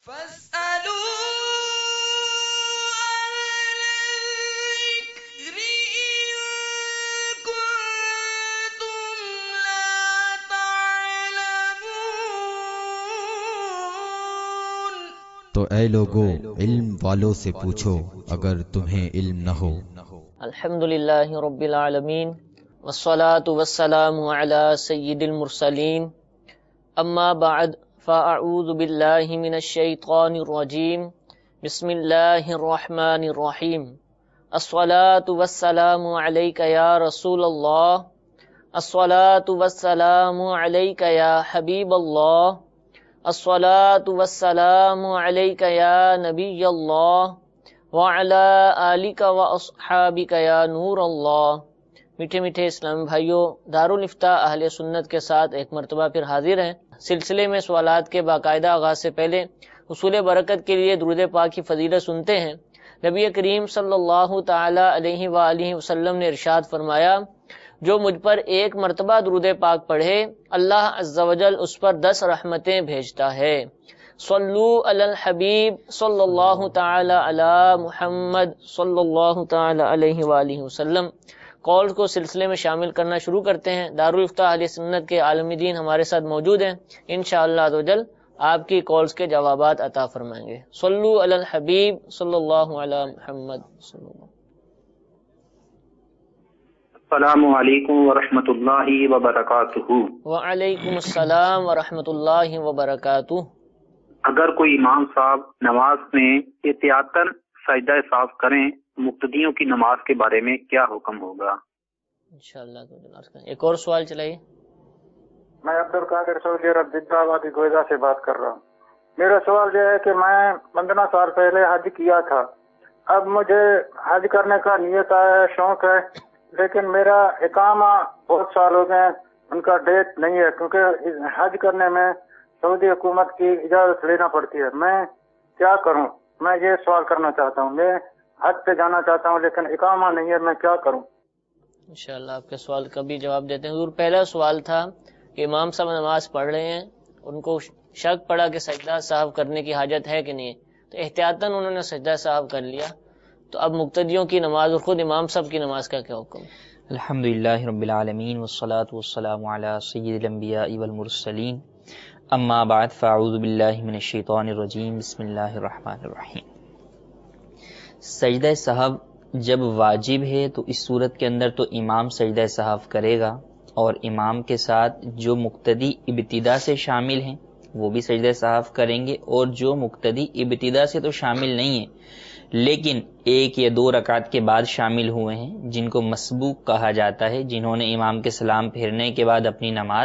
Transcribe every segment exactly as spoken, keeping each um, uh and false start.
فاسألوا أهل الذكر إن كنتم لا تعلمون۔ تو اے لوگو علم والوں سے پوچھو اگر تمہیں علم نہ ہو۔ الحمدللہ رب العالمین والصلاة والسلام علی سید المرسلین، اما بعد فاعوذ باللہ من الشیطان الرجیم، بسم اللہ الرحمن الرحیم۔ الصلاة والسلام علیک یا رسول اللہ، الصلاة والسلام علیک یا حبیب اللہ، الصلاة والسلام علیک یا نبی اللہ وعلی آلک و اصحابک یا نور اللہ۔ میٹھے میٹھے اسلامی بھائیوں، دارالفتاء اہل سنت کے ساتھ ایک مرتبہ پھر حاضر ہیں۔ سلسلے میں سوالات کے باقاعدہ آغاز سے پہلے حصول برکت کے لیے درود پاک کی فضیلت سنتے ہیں۔ نبی کریم صلی اللہ تعالی علیہ وآلہ وسلم نے ارشاد فرمایا، جو مجھ پر ایک مرتبہ درود پاک پڑھے اللہ عز و جل اس پر دس رحمتیں بھیجتا ہے۔ صلو علی الحبیب صلی اللہ تعالی علی محمد صلی اللہ تعالی علیہ وآلہ وسلم۔ کالز کو سلسلے میں شامل کرنا شروع کرتے ہیں۔ دارالفتاء اہل سنت کے عالمی دین ہمارے ساتھ موجود ہیں، انشاءاللہ عز و جل آپ کی کالز کے جوابات عطا فرمائیں گے۔ صلو علی الحبیب صلی اللہ علی محمد صلی اللہ۔ السلام علیکم ورحمۃ اللہ وبرکاتہ۔ وعلیکم السلام ورحمۃ اللہ وبرکاتہ۔ اگر کوئی امام صاحب نماز میں احتیاطاً سجدہ صاف کریں، مقتدیوں کی نماز کے بارے میں کیا حکم ہوگا؟ انشاءاللہ ایک اور سوال چلائیے۔ میں عبدالقادر سعودی عرب جدہ آبادی گوئدہ سے بات کر رہا ہوں۔ میرا سوال یہ ہے کہ میں پندرہ سال پہلے حج کیا تھا، اب مجھے حج کرنے کا نیت ہے، شوق ہے، لیکن میرا اقامہ بہت سال ہو گئے، ان کا ڈیٹ نہیں ہے، کیونکہ حج کرنے میں سعودی حکومت کی اجازت لینا پڑتی ہے۔ میں کیا کروں؟ میں یہ سوال کرنا چاہتا ہوں، میں حج پہ جانا چاہتا ہوں لیکن اقامہ نہیں ہے، میں کیا کروں؟ انشاءاللہ آپ کے سوال کا بھی جواب دیتے ہیں۔ حضور پہلا سوال تھا کہ امام صاحب نماز پڑھ رہے ہیں، ان کو شک پڑا کہ سجدہ صاحب کرنے کی حاجت ہے کہ نہیں، تو احتیاطاً انہوں نے سجدہ صاحب کر لیا، تو اب مقتدیوں کی نماز اور خود امام صاحب کی نماز کا کیا حکم؟ الحمدللہ رب العالمین والصلاة والسلام علی سید الانبیاء والمرسلین، اما بعد فاعوذ باللہ من الشیطان الرجیم، بسم اللہ الرحمن الرحیم۔ سجدہ سہو جب واجب ہے تو اس صورت کے اندر تو امام سجدہ سہو کرے گا، اور امام کے ساتھ جو مقتدی ابتدا سے شامل ہیں وہ بھی سجدہ سہو کریں گے، اور جو مقتدی ابتدا سے تو شامل نہیں ہیں لیکن ایک یا دو رکعت کے بعد شامل ہوئے ہیں، جن کو مسبوق کہا جاتا ہے، جنہوں نے امام کے سلام پھیرنے کے بعد اپنی نماز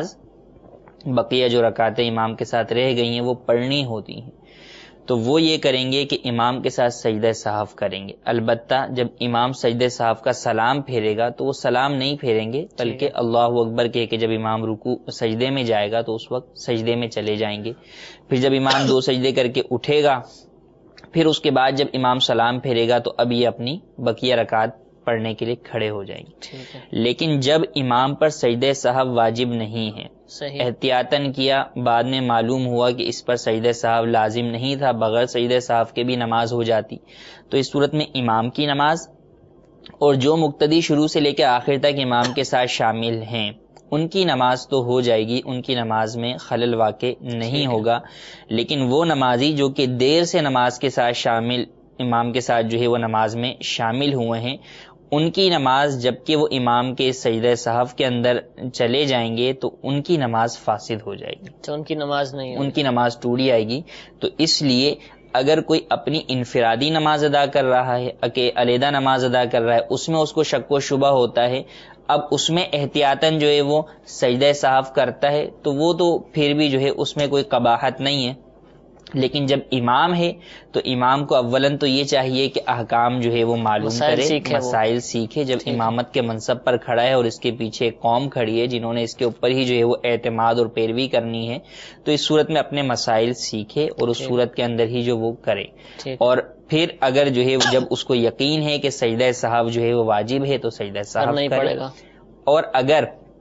بقیہ جو رکعتیں امام کے ساتھ رہ گئی ہیں وہ پڑھنی ہوتی ہیں، تو وہ یہ کریں گے کہ امام کے ساتھ سجدہ سہو کریں گے۔ البتہ جب امام سجدہ سہو کا سلام پھیرے گا تو وہ سلام نہیں پھیریں گے، بلکہ اللہ اکبر کہہ کے جب امام رکوع سجدے میں جائے گا تو اس وقت سجدے میں چلے جائیں گے۔ پھر جب امام دو سجدے کر کے اٹھے گا، پھر اس کے بعد جب امام سلام پھیرے گا تو اب یہ اپنی بقیہ رکعت پڑھنے کے لیے کھڑے ہو جائیں گے۔ لیکن جب امام پر سجدہ سہو واجب نہیں ہے، احتیاطاً کیا، بعد میں معلوم ہوا کہ اس پر سجدہ سہو لازم نہیں تھا، بغیر سجدہ سہو کے بھی نماز ہو جاتی، تو اس صورت میں امام کی نماز اور جو مقتدی شروع سے لے کے آخر تک امام کے ساتھ شامل ہیں ان کی نماز تو ہو جائے گی، ان کی نماز میں خلل واقع نہیں ہوگا، لیکن وہ نمازی جو کہ دیر سے نماز کے ساتھ شامل امام کے ساتھ جو ہے وہ نماز میں شامل ہوئے ہیں، ان کی نماز جبکہ وہ امام کے سجدہ سہو کے اندر چلے جائیں گے تو ان کی نماز فاسد ہو جائے گی، تو ان کی نماز نہیں ان کی نماز ٹوٹی آئے گی۔ تو اس لیے اگر کوئی اپنی انفرادی نماز ادا کر رہا ہے، کہ علیحدہ نماز ادا کر رہا ہے، اس میں اس کو شک و شبہ ہوتا ہے، اب اس میں احتیاطاً جو ہے وہ سجدہ سہو کرتا ہے تو وہ تو پھر بھی جو ہے اس میں کوئی قباحت نہیں ہے، لیکن جب امام ہے تو امام کو اولاً تو یہ چاہیے کہ احکام جو ہے وہ معلوم کرے، مسائل سیکھے۔ جب امامت کے منصب پر کھڑا ہے اور اس کے پیچھے قوم کھڑی ہے جنہوں نے اس کے اوپر ہی جو ہے وہ اعتماد اور پیروی کرنی ہے، تو اس صورت میں اپنے مسائل سیکھے اور اس صورت کے اندر ہی جو وہ کرے، اور پھر اگر جو ہے جب اس کو یقین ہے کہ سجدہ سہو جو ہے وہ واجب ہے تو سجدہ سہو کرے، اور اگر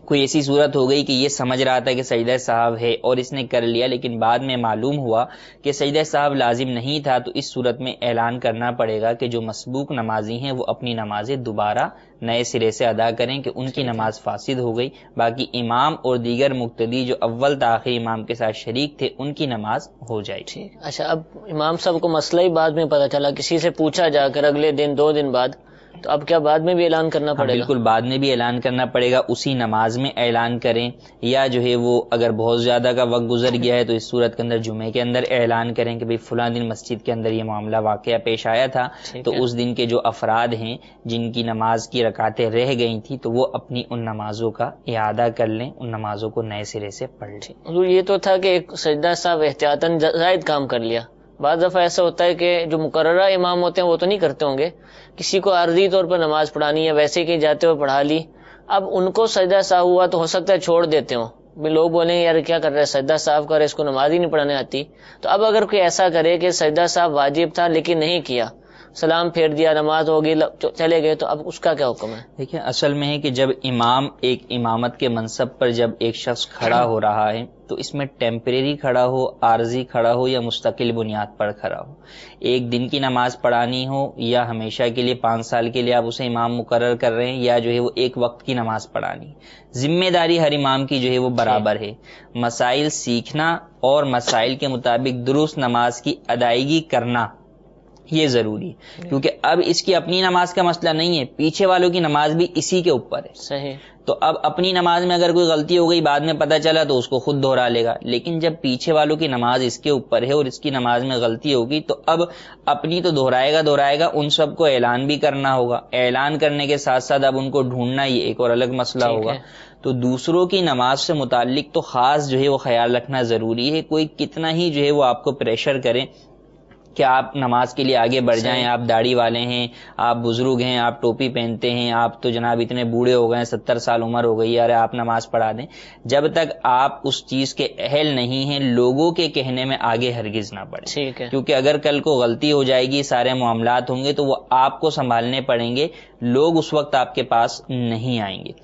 کوئی ایسی صورت ہو گئی کہ یہ سمجھ رہا تھا کہ سجدہ سہو ہے اور اس نے کر لیا، لیکن بعد میں معلوم ہوا کہ سجدہ سہو لازم نہیں تھا، تو اس صورت میں اعلان کرنا پڑے گا کہ جو مسبوق نمازی ہیں وہ اپنی نمازیں دوبارہ نئے سرے سے ادا کریں کہ ان کی نماز فاسد ہو گئی، باقی امام اور دیگر مقتدی جو اول تاخیر امام کے ساتھ شریک تھے ان کی نماز ہو جائے گی۔ اچھا، اب امام صاحب کو مسئلہ ہی بعد میں پتہ چلا، کسی سے پوچھا جا کر اگلے دن دو دن بعد، تو اب کیا بعد میں بھی اعلان کرنا پڑے گا؟ بالکل بعد میں بھی اعلان کرنا پڑے گا، اسی نماز میں اعلان کریں، یا جو ہے وہ اگر بہت زیادہ کا وقت گزر گیا ہے تو اس صورت کے اندر جمعے کے اندر اعلان کریں کہ بھئی فلاں دن مسجد کے اندر یہ معاملہ واقعہ پیش آیا تھا، تو اس دن کے جو افراد ہیں جن کی نماز کی رکعتیں رہ گئی تھیں تو وہ اپنی ان نمازوں کا اعادہ کر لیں، ان نمازوں کو نئے سرے سے پڑھ لیں۔ حضور یہ تو تھا کہ ایک سجدہ صاحب احتیاطاً زائد کام کر لیا، بعض دفعہ ایسا ہوتا ہے کہ جو مقررہ امام ہوتے ہیں وہ تو نہیں کرتے ہوں گے، کسی کو عارضی طور پر نماز پڑھانی ہے، ویسے ہی کہیں جاتے ہوئے پڑھا لی، اب ان کو سجدہ صاحب ہوا تو ہو سکتا ہے چھوڑ دیتے ہوں، بھی لوگ بولیں یار کیا کر رہے ہیں، سجدہ صاحب کر رہے، اس کو نماز ہی نہیں پڑھانے آتی۔ تو اب اگر کوئی ایسا کرے کہ سجدہ صاحب واجب تھا لیکن نہیں کیا، سلام پھیر دیا، نماز ہوگی، چلے گئے، تو اب اس کا کیا حکم ہے؟ دیکھیں اصل میں ہے کہ جب امام ایک امامت کے منصب پر جب ایک شخص کھڑا ہو رہا ہے تو اس میں ٹیمپریری کھڑا ہو، عارضی کھڑا ہو یا مستقل بنیاد پر کھڑا ہو، ایک دن کی نماز پڑھانی ہو یا ہمیشہ کے لیے پانچ سال کے لیے آپ اسے امام مقرر کر رہے ہیں، یا جو ہے وہ ایک وقت کی نماز پڑھانی، ذمہ داری ہر امام کی جو ہے وہ برابر ہے۔ مسائل سیکھنا اور مسائل کے مطابق درست نماز کی ادائیگی کرنا یہ ضروری ہے، کیونکہ اب اس کی اپنی نماز کا مسئلہ نہیں ہے، پیچھے والوں کی نماز بھی اسی کے اوپر ہے۔ صحیح۔ تو اب اپنی نماز میں اگر کوئی غلطی ہو گئی بعد میں پتہ چلا تو اس کو خود دہرا لے گا، لیکن جب پیچھے والوں کی نماز اس کے اوپر ہے اور اس کی نماز میں غلطی ہوگی تو اب اپنی تو دہرائے گا دہرائے گا ان سب کو اعلان بھی کرنا ہوگا، اعلان کرنے کے ساتھ ساتھ اب ان کو ڈھونڈنا یہ ایک اور الگ مسئلہ ہوگا۔ تو دوسروں کی نماز سے متعلق تو خاص جو ہے وہ خیال رکھنا ضروری ہے، کوئی کتنا ہی جو ہے وہ آپ کو پریشر کرے کہ آپ نماز کے لیے آگے بڑھ جائیں، آپ داڑھی والے ہیں، آپ بزرگ ہیں، آپ ٹوپی پہنتے ہیں، آپ تو جناب اتنے بوڑھے ہو گئے، ستر سال عمر ہو گئی، ارے آپ نماز پڑھا دیں، جب تک آپ اس چیز کے اہل نہیں ہیں لوگوں کے کہنے میں آگے ہرگز نہ بڑھیں، کیونکہ اگر کل کو غلطی ہو جائے گی، سارے معاملات ہوں گے تو وہ آپ کو سنبھالنے پڑیں گے، لوگ اس وقت آپ کے پاس نہیں آئیں گے۔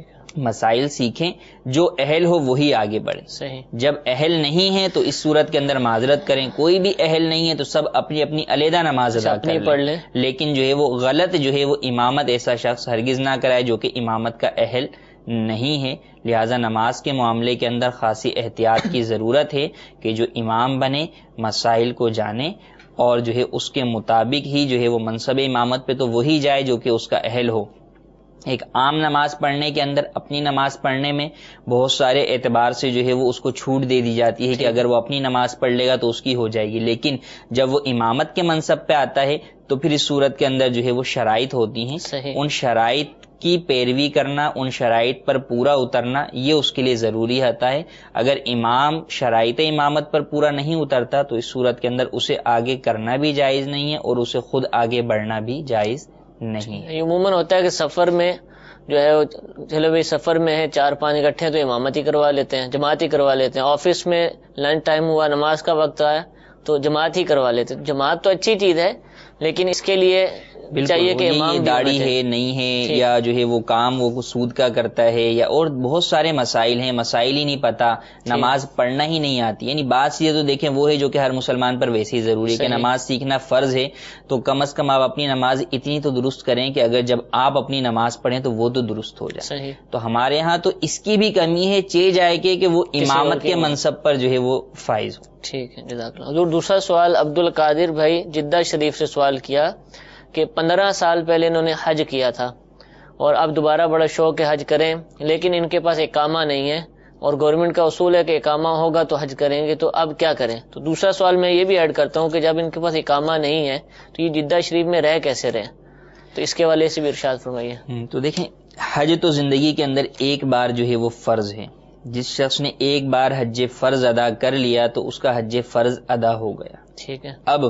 مسائل سیکھیں، جو اہل ہو وہی آگے بڑھیں، صحیح۔ جب اہل نہیں ہیں تو اس صورت کے اندر معذرت کریں، کوئی بھی اہل نہیں ہے تو سب اپنی اپنی علیحدہ نماز ادا کر پڑھ لیں، لیکن جو ہے وہ غلط جو ہے وہ امامت ایسا شخص ہرگز نہ کرائے جو کہ امامت کا اہل نہیں ہے۔ لہذا نماز کے معاملے کے اندر خاصی احتیاط کی ضرورت ہے کہ جو امام بنے مسائل کو جانے اور جو ہے اس کے مطابق ہی جو ہے وہ منصب امامت پہ تو وہی جائے جو کہ اس کا اہل ہو۔ ایک عام نماز پڑھنے کے اندر اپنی نماز پڑھنے میں بہت سارے اعتبار سے جو ہے وہ اس کو چھوٹ دے دی جاتی ہے کہ اگر وہ اپنی نماز پڑھ لے گا تو اس کی ہو جائے گی، لیکن جب وہ امامت کے منصب پہ آتا ہے تو پھر اس صورت کے اندر جو ہے وہ شرائط ہوتی ہیں، ان شرائط کی پیروی کرنا، ان شرائط پر پورا اترنا یہ اس کے لیے ضروری ہوتا ہے۔ اگر امام شرائط امامت پر پورا نہیں اترتا تو اس صورت کے اندر اسے آگے کرنا بھی جائز نہیں ہے اور اسے خود آگے بڑھنا بھی جائز نہیں۔ عموماً ہوتا ہے کہ سفر میں جو ہے چلو بھائی سفر میں ہے، چار پانچ اکٹھے تو امامت ہی کروا لیتے ہیں، جماعت ہی کروا لیتے ہیں، آفس میں لنچ ٹائم ہوا، نماز کا وقت آیا تو جماعت ہی کروا لیتے ہیں۔ جماعت تو اچھی چیز ہے لیکن اس کے لیے چاہیے کہ امام داڑھی ہے نہیں ہے یا جو ہے وہ کام وہ سود کا کرتا ہے یا اور بہت سارے مسائل ہیں، مسائل ہی نہیں پتا، نماز پڑھنا ہی نہیں آتی، یعنی بات چیزیں تو دیکھیں وہ ہے جو کہ ہر مسلمان پر ویسے ہی ضروری ہے کہ نماز سیکھنا فرض ہے، تو کم از کم آپ اپنی نماز اتنی تو درست کریں کہ اگر جب آپ اپنی نماز پڑھیں تو وہ تو درست ہو جائے۔ تو ہمارے ہاں تو اس کی بھی کمی ہے، چے جائے کہ کہ وہ امامت کے منصب پر جو ہے وہ فائز ہو۔ ٹھیک ہے، جزاک اللہ۔ حضور دوسرا سوال عبد القادر بھائی جدہ شریف سے سوال کیا کہ پندرہ سال پہلے انہوں نے حج کیا تھا اور اب دوبارہ بڑا شوق ہے حج کریں، لیکن ان کے پاس اقامہ نہیں ہے اور گورنمنٹ کا اصول ہے کہ اقامہ ہوگا تو حج کریں گے، تو اب کیا کریں؟ تو دوسرا سوال میں یہ بھی ایڈ کرتا ہوں کہ جب ان کے پاس اقامہ نہیں ہے تو یہ جدہ شریف میں رہ کیسے رہیں؟ تو اس کے حوالے سے بھی ارشاد فرمائیے۔ تو دیکھیں حج تو زندگی کے اندر ایک بار جو ہے وہ فرض ہے، جس شخص نے ایک بار حج فرض ادا کر لیا تو اس کا حج فرض ادا ہو گیا۔ ٹھیک ہے، اب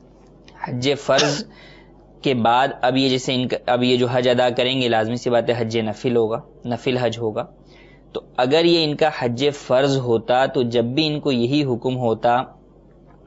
حج فرض کے بعد اب یہ جیسے ان کا اب یہ جو حج ادا کریں گے لازمی سی بات ہے حج نفل ہوگا، نفل حج ہوگا، تو اگر یہ ان کا حج فرض ہوتا تو جب بھی ان کو یہی حکم ہوتا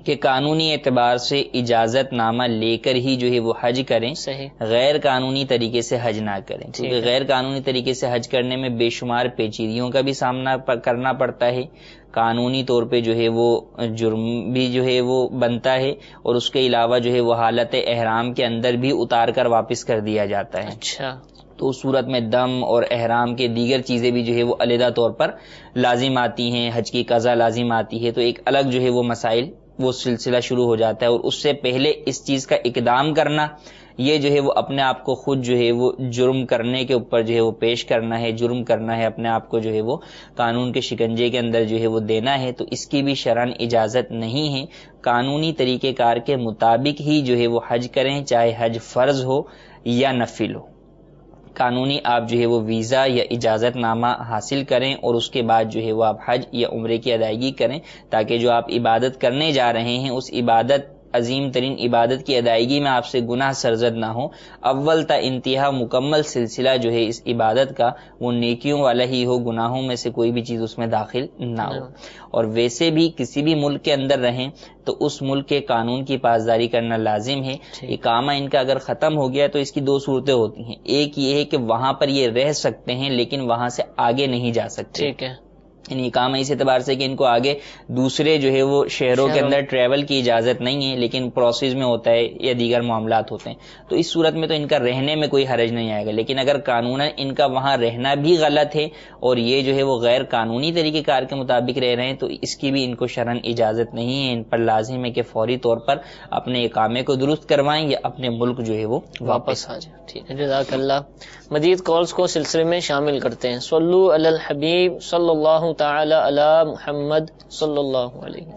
کہ قانونی اعتبار سے اجازت نامہ لے کر ہی جو ہے وہ حج کریں، صحیح، غیر قانونی طریقے سے حج نہ کریں، کیونکہ غیر قانونی طریقے سے حج کرنے میں بے شمار پیچیدگیوں کا بھی سامنا کرنا پڑتا ہے، قانونی طور پہ جو ہے وہ جرم بھی جو ہے وہ بنتا ہے، اور اس کے علاوہ جو ہے وہ حالت احرام کے اندر بھی اتار کر واپس کر دیا جاتا ہے۔ اچھا، تو اس صورت میں دم اور احرام کے دیگر چیزیں بھی جو ہے وہ علیحدہ طور پر لازم آتی ہیں، حج کی قضا لازم آتی ہے، تو ایک الگ جو ہے وہ مسائل وہ سلسلہ شروع ہو جاتا ہے، اور اس سے پہلے اس چیز کا اقدام کرنا یہ جو ہے وہ اپنے آپ کو خود جو ہے وہ جرم کرنے کے اوپر جو ہے وہ پیش کرنا ہے، جرم کرنا ہے، اپنے آپ کو جو ہے وہ قانون کے شکنجے کے اندر جو ہے وہ دینا ہے، تو اس کی بھی شرعاً اجازت نہیں ہے۔ قانونی طریقہ کار کے مطابق ہی جو ہے وہ حج کریں، چاہے حج فرض ہو یا نفل ہو۔ قانونی آپ جو ہے وہ ویزا یا اجازت نامہ حاصل کریں، اور اس کے بعد جو ہے وہ آپ حج یا عمرے کی ادائیگی کریں، تاکہ جو آپ عبادت کرنے جا رہے ہیں اس عبادت عظیم ترین عبادت کی ادائیگی میں آپ سے گناہ سرزد نہ ہو، اول تا انتہا مکمل سلسلہ جو ہے اس عبادت کا وہ نیکیوں والا ہی ہو، گناہوں میں سے کوئی بھی چیز اس میں داخل نہ ہو۔ اور ویسے بھی کسی بھی ملک کے اندر رہیں تو اس ملک کے قانون کی پاسداری کرنا لازم ہے۔ اقامہ ان کا اگر ختم ہو گیا تو اس کی دو صورتیں ہوتی ہیں، ایک یہ ہے کہ وہاں پر یہ رہ سکتے ہیں لیکن وہاں سے آگے نہیں جا سکتے، ٹھیک ہے، یعنی اقامہ اس اعتبار سے کہ ان کو آگے دوسرے جو ہے وہ شہروں کے اندر ٹریول کی اجازت نہیں ہے، لیکن پروسیس میں ہوتا ہے یا دیگر معاملات ہوتے ہیں، تو اس صورت میں تو ان کا رہنے میں کوئی حرج نہیں آئے گا۔ لیکن اگر قانوناً ان کا وہاں رہنا بھی غلط ہے اور یہ جو ہے وہ غیر قانونی طریقہ کار کے مطابق رہ رہے ہیں، تو اس کی بھی ان کو شرعاً اجازت نہیں ہے۔ ان پر لازم ہے کہ فوری طور پر اپنے اقامے کو درست کروائیں یا اپنے ملک جو ہے وہ واپس آ جائیں۔ ٹھیک ہے، جزاک اللہ۔ مزید کالز کو سلسلے میں شامل کرتے ہیں۔ صلو علی الحبیب صلی اللہ تعالی علی محمد صلی اللہ علیہ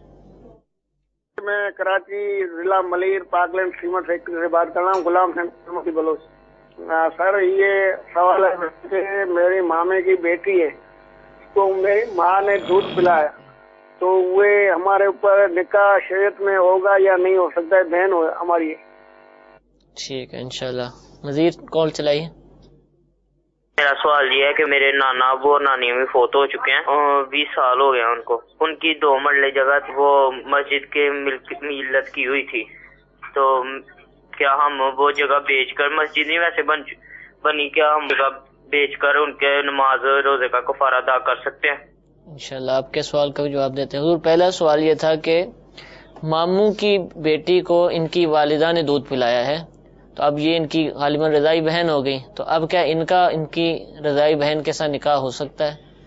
وسلم۔ میں کراچی ضلع ملیر پاکلینڈ سیمنٹ فیکٹری سے بات کر رہا ہوں، غلام حسین بلوچ۔ سر یہ سوال ہے کہ میری مامے کی بیٹی ہے، تو میری ماں نے دودھ پلایا، تو وہ ہمارے اوپر نکاح شریعت میں ہوگا یا نہیں ہو سکتا ہے؟ بہن ہو ہماری۔ ٹھیک ہے، انشاءاللہ مزید کال چلائیے۔ میرا سوال یہ ہے کہ میرے نانا ابو اور نانی امی فوت ہو چکے ہیں، بیس سال ہو گئے ان کو۔ ان کی دو مرلے جگہ وہ مسجد کے ملت کی ہوئی تھی، تو کیا ہم وہ جگہ بیچ کر، مسجد نہیں ویسے بن بنی، کیا ہم جگہ بیچ کر ان کے نماز روزے کا کفارہ ادا کر سکتے ہیں؟ انشاءاللہ آپ کے سوال کا بھی جواب دیتے ہیں۔ حضور پہلا سوال یہ تھا کہ ماموں کی بیٹی کو ان کی والدہ نے دودھ پلایا ہے، تو اب یہ ان کی غالباً رضائی بہن ہو گئی، تو اب کیا ان کا ان کی رضائی بہن کے ساتھ نکاح ہو سکتا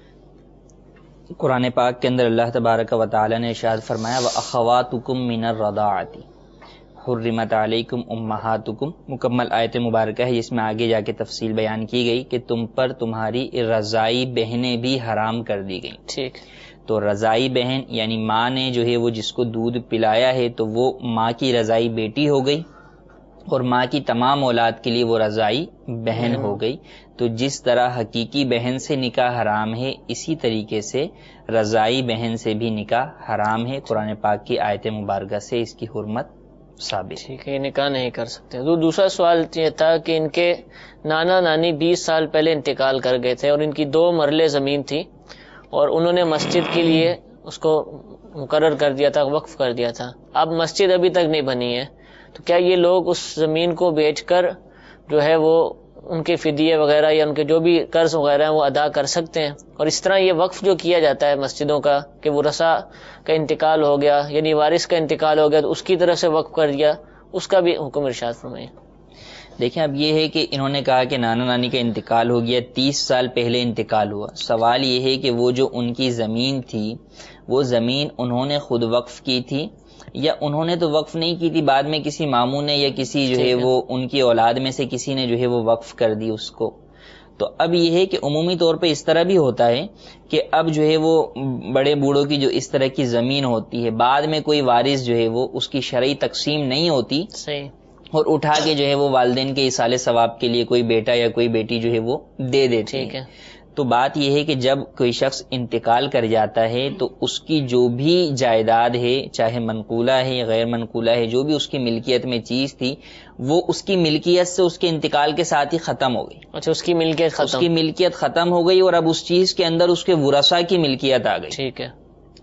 ہے؟ قرآن پاک کے اندر اللہ تبارک و تعالی نے ارشاد فرمایا وَأَخَوَاتُكُم مِّنَ الرَّضَاعَةِ حُرِّمَتْ عَلَيْكُمْ أُمَّهَاتُكُم، مکمل آیت مبارکہ ہے، جس میں آگے جا کے تفصیل بیان کی گئی کہ تم پر تمہاری رضائی بہنیں بھی حرام کر دی گئیں۔ ٹھیک، تو رضائی بہن یعنی ماں نے جو ہے وہ جس کو دودھ پلایا ہے تو وہ ماں کی رضائی بیٹی ہو گئی، اور ماں کی تمام اولاد کے لیے وہ رضائی بہن ہو گئی۔ تو جس طرح حقیقی بہن سے نکاح حرام ہے، اسی طریقے سے رضائی بہن سے بھی نکاح حرام ہے۔ قرآن پاک کی آیت مبارکہ سے اس کی حرمت ثابت ہے۔ ٹھیک ہے، یہ نکاح نہیں کر سکتے۔ تو دوسرا سوال یہ تھا کہ ان کے نانا نانی بیس سال پہلے انتقال کر گئے تھے، اور ان کی دو مرلے زمین تھی، اور انہوں نے مسجد کے لیے اس کو مقرر کر دیا تھا، وقف کر دیا تھا۔ اب مسجد ابھی تک نہیں بنی ہے، تو کیا یہ لوگ اس زمین کو بیچ کر جو ہے وہ ان کے فدیے وغیرہ یا ان کے جو بھی قرض وغیرہ ہیں وہ ادا کر سکتے ہیں؟ اور اس طرح یہ وقف جو کیا جاتا ہے مسجدوں کا کہ وہ رسا کا انتقال ہو گیا یعنی وارث کا انتقال ہو گیا تو اس کی طرف سے وقف کر دیا، اس کا بھی حکم ارشاد فرمائیں۔ دیکھیں اب یہ ہے کہ انہوں نے کہا کہ نانا نانی کا انتقال ہو گیا، تیس سال پہلے انتقال ہوا۔ سوال یہ ہے کہ وہ جو ان کی زمین تھی وہ زمین انہوں نے خود وقف کی تھی یا انہوں نے تو وقف نہیں کی تھی، بعد میں کسی ماموں نے یا کسی جو ہے وہ ان کی اولاد میں سے کسی نے جو ہے وہ وقف کر دی اس کو۔ تو اب یہ ہے کہ عمومی طور پہ اس طرح بھی ہوتا ہے کہ اب جو ہے وہ بڑے بوڑھوں کی جو اس طرح کی زمین ہوتی ہے، بعد میں کوئی وارث جو ہے وہ اس کی شرعی تقسیم نہیں ہوتی، صحیح، اور اٹھا کے جو ہے وہ والدین کے ایصال ثواب کے لیے کوئی بیٹا یا کوئی بیٹی جو ہے وہ دے دیتے ہیں۔ ٹھیک ہے، تو بات یہ ہے کہ جب کوئی شخص انتقال کر جاتا ہے تو اس کی جو بھی جائیداد ہے، چاہے منقولہ ہے یا غیر منقولہ ہے، جو بھی اس کی ملکیت میں چیز تھی وہ اس کی ملکیت سے اس کے انتقال کے ساتھ ہی ختم ہو گئی۔ اچھا، اس کی ملکیت ختم، اس کی ملکیت ختم ہو گئی اور اب اس چیز کے اندر اس کے ورثاء کی ملکیت آ گئی۔ ٹھیک ہے،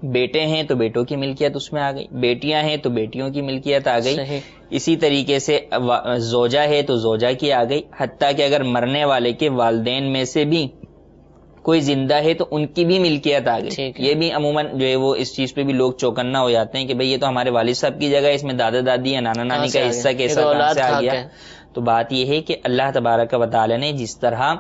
بیٹے ہیں تو بیٹوں کی ملکیت اس میں آ گئی، بیٹیاں ہیں تو بیٹیوں کی ملکیت آ گئی، اسی طریقے سے زوجہ ہے تو زوجہ کی آ گئی، حتیٰ کہ اگر مرنے والے کے والدین میں سے بھی کوئی زندہ ہے تو ان کی بھی ملکیت آ گئی۔ یہ بھی عموماً جو ہے وہ اس چیز پہ بھی لوگ چوکنا ہو جاتے ہیں کہ بھئی یہ تو ہمارے والد صاحب کی جگہ ہے، اس میں دادا دادی یا نانا نانی کا حصہ کیسا کہاں سے آ گیا؟ تو بات یہ ہے کہ اللہ تبارک و تعالی نے جس طرح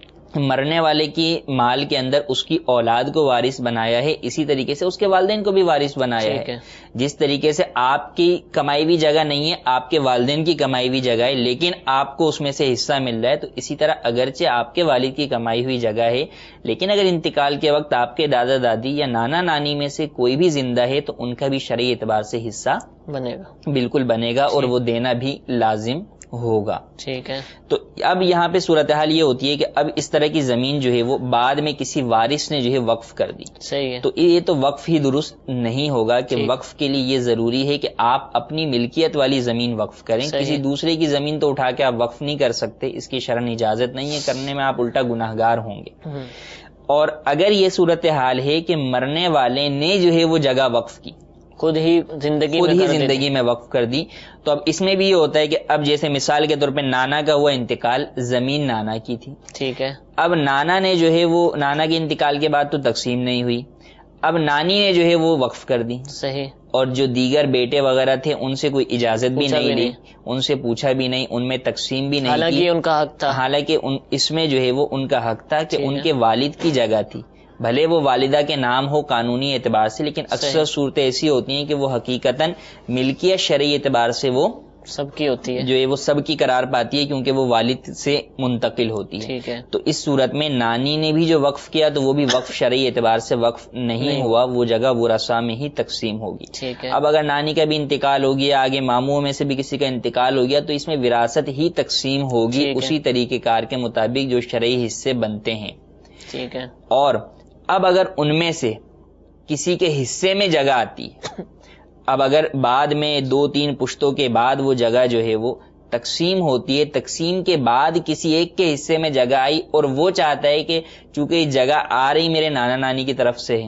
مرنے والے کی مال کے اندر اس کی اولاد کو وارث بنایا ہے، اسی طریقے سے اس کے والدین کو بھی وارث بنایا ہے۔ جس طریقے سے آپ کی کمائی ہوئی جگہ نہیں ہے، آپ کے والدین کی کمائی ہوئی جگہ ہے، لیکن آپ کو اس میں سے حصہ مل رہا ہے، تو اسی طرح اگرچہ آپ کے والد کی کمائی ہوئی جگہ ہے، لیکن اگر انتقال کے وقت آپ کے دادا دادی یا نانا نانی میں سے کوئی بھی زندہ ہے تو ان کا بھی شرعی اعتبار سے حصہ بنے گا، بالکل بنے گا، اور وہ دینا بھی لازم ہوگا۔ ٹھیک ہے، تو اب یہاں پہ صورتحال یہ ہوتی ہے کہ اب اس طرح کی زمین جو ہے وہ بعد میں کسی وارث نے جو ہے وقف کر دی، صحیح ہے، تو یہ تو وقف ہی درست نہیں ہوگا کہ وقف کے لیے یہ ضروری ہے کہ آپ اپنی ملکیت والی زمین وقف کریں، کسی دوسرے کی زمین تو اٹھا کے آپ وقف نہیں کر سکتے، اس کی شرعن اجازت نہیں ہے، کرنے میں آپ الٹا گناہگار ہوں گے۔ اور اگر یہ صورتحال ہے کہ مرنے والے نے جو ہے وہ جگہ وقف کی، خود ہی زندگی خود ہی زندگی میں وقف کر دی، تو اب اس میں بھی یہ ہوتا ہے کہ اب جیسے مثال کے طور پہ نانا کا ہوا انتقال، زمین نانا کی تھی، ٹھیک ہے، اب نانا نے جو ہے وہ نانا کے انتقال کے بعد تو تقسیم نہیں ہوئی، اب نانی نے جو ہے وہ وقف کر دی، صحیح، اور جو دیگر بیٹے وغیرہ تھے ان سے کوئی اجازت بھی نہیں لی، ان سے پوچھا بھی نہیں، ان میں تقسیم بھی نہیں، حالانکہ ان کا حق تھا، حالانکہ اس میں جو ہے وہ ان کا حق تھا کہ ان کے والد کی جگہ تھی، بھلے وہ والدہ کے نام ہو قانونی اعتبار سے، لیکن اکثر صورتیں ایسی ہوتی ہیں کہ وہ حقیقتاً ملکیت شرعی اعتبار سے وہ سب کی ہوتی ہے، جو ہے وہ سب کی قرار پاتی ہے کیونکہ وہ والد سے منتقل ہوتی ہے، ٹھیک ہے، تو اس صورت میں نانی نے بھی جو وقف کیا تو وہ بھی وقف شرعی اعتبار سے وقف نہیں ہوا، وہ جگہ ورثاء میں ہی تقسیم ہوگی، ٹھیک ہے۔ اب اگر نانی کا بھی انتقال ہو گیا، آگے ماموں میں سے بھی کسی کا انتقال ہو گیا، تو اس میں وراثت ہی تقسیم ہوگی اسی طریقہ کار کے مطابق جو شرعی حصے بنتے ہیں، ٹھیک ہے۔ اور اب اگر ان میں سے کسی کے حصے میں جگہ آتی ہے، اب اگر بعد میں دو تین پشتوں کے بعد وہ جگہ جو ہے وہ تقسیم ہوتی ہے، تقسیم کے بعد کسی ایک کے حصے میں جگہ آئی اور وہ چاہتا ہے کہ چونکہ یہ جگہ آ رہی میرے نانا نانی کی طرف سے ہے،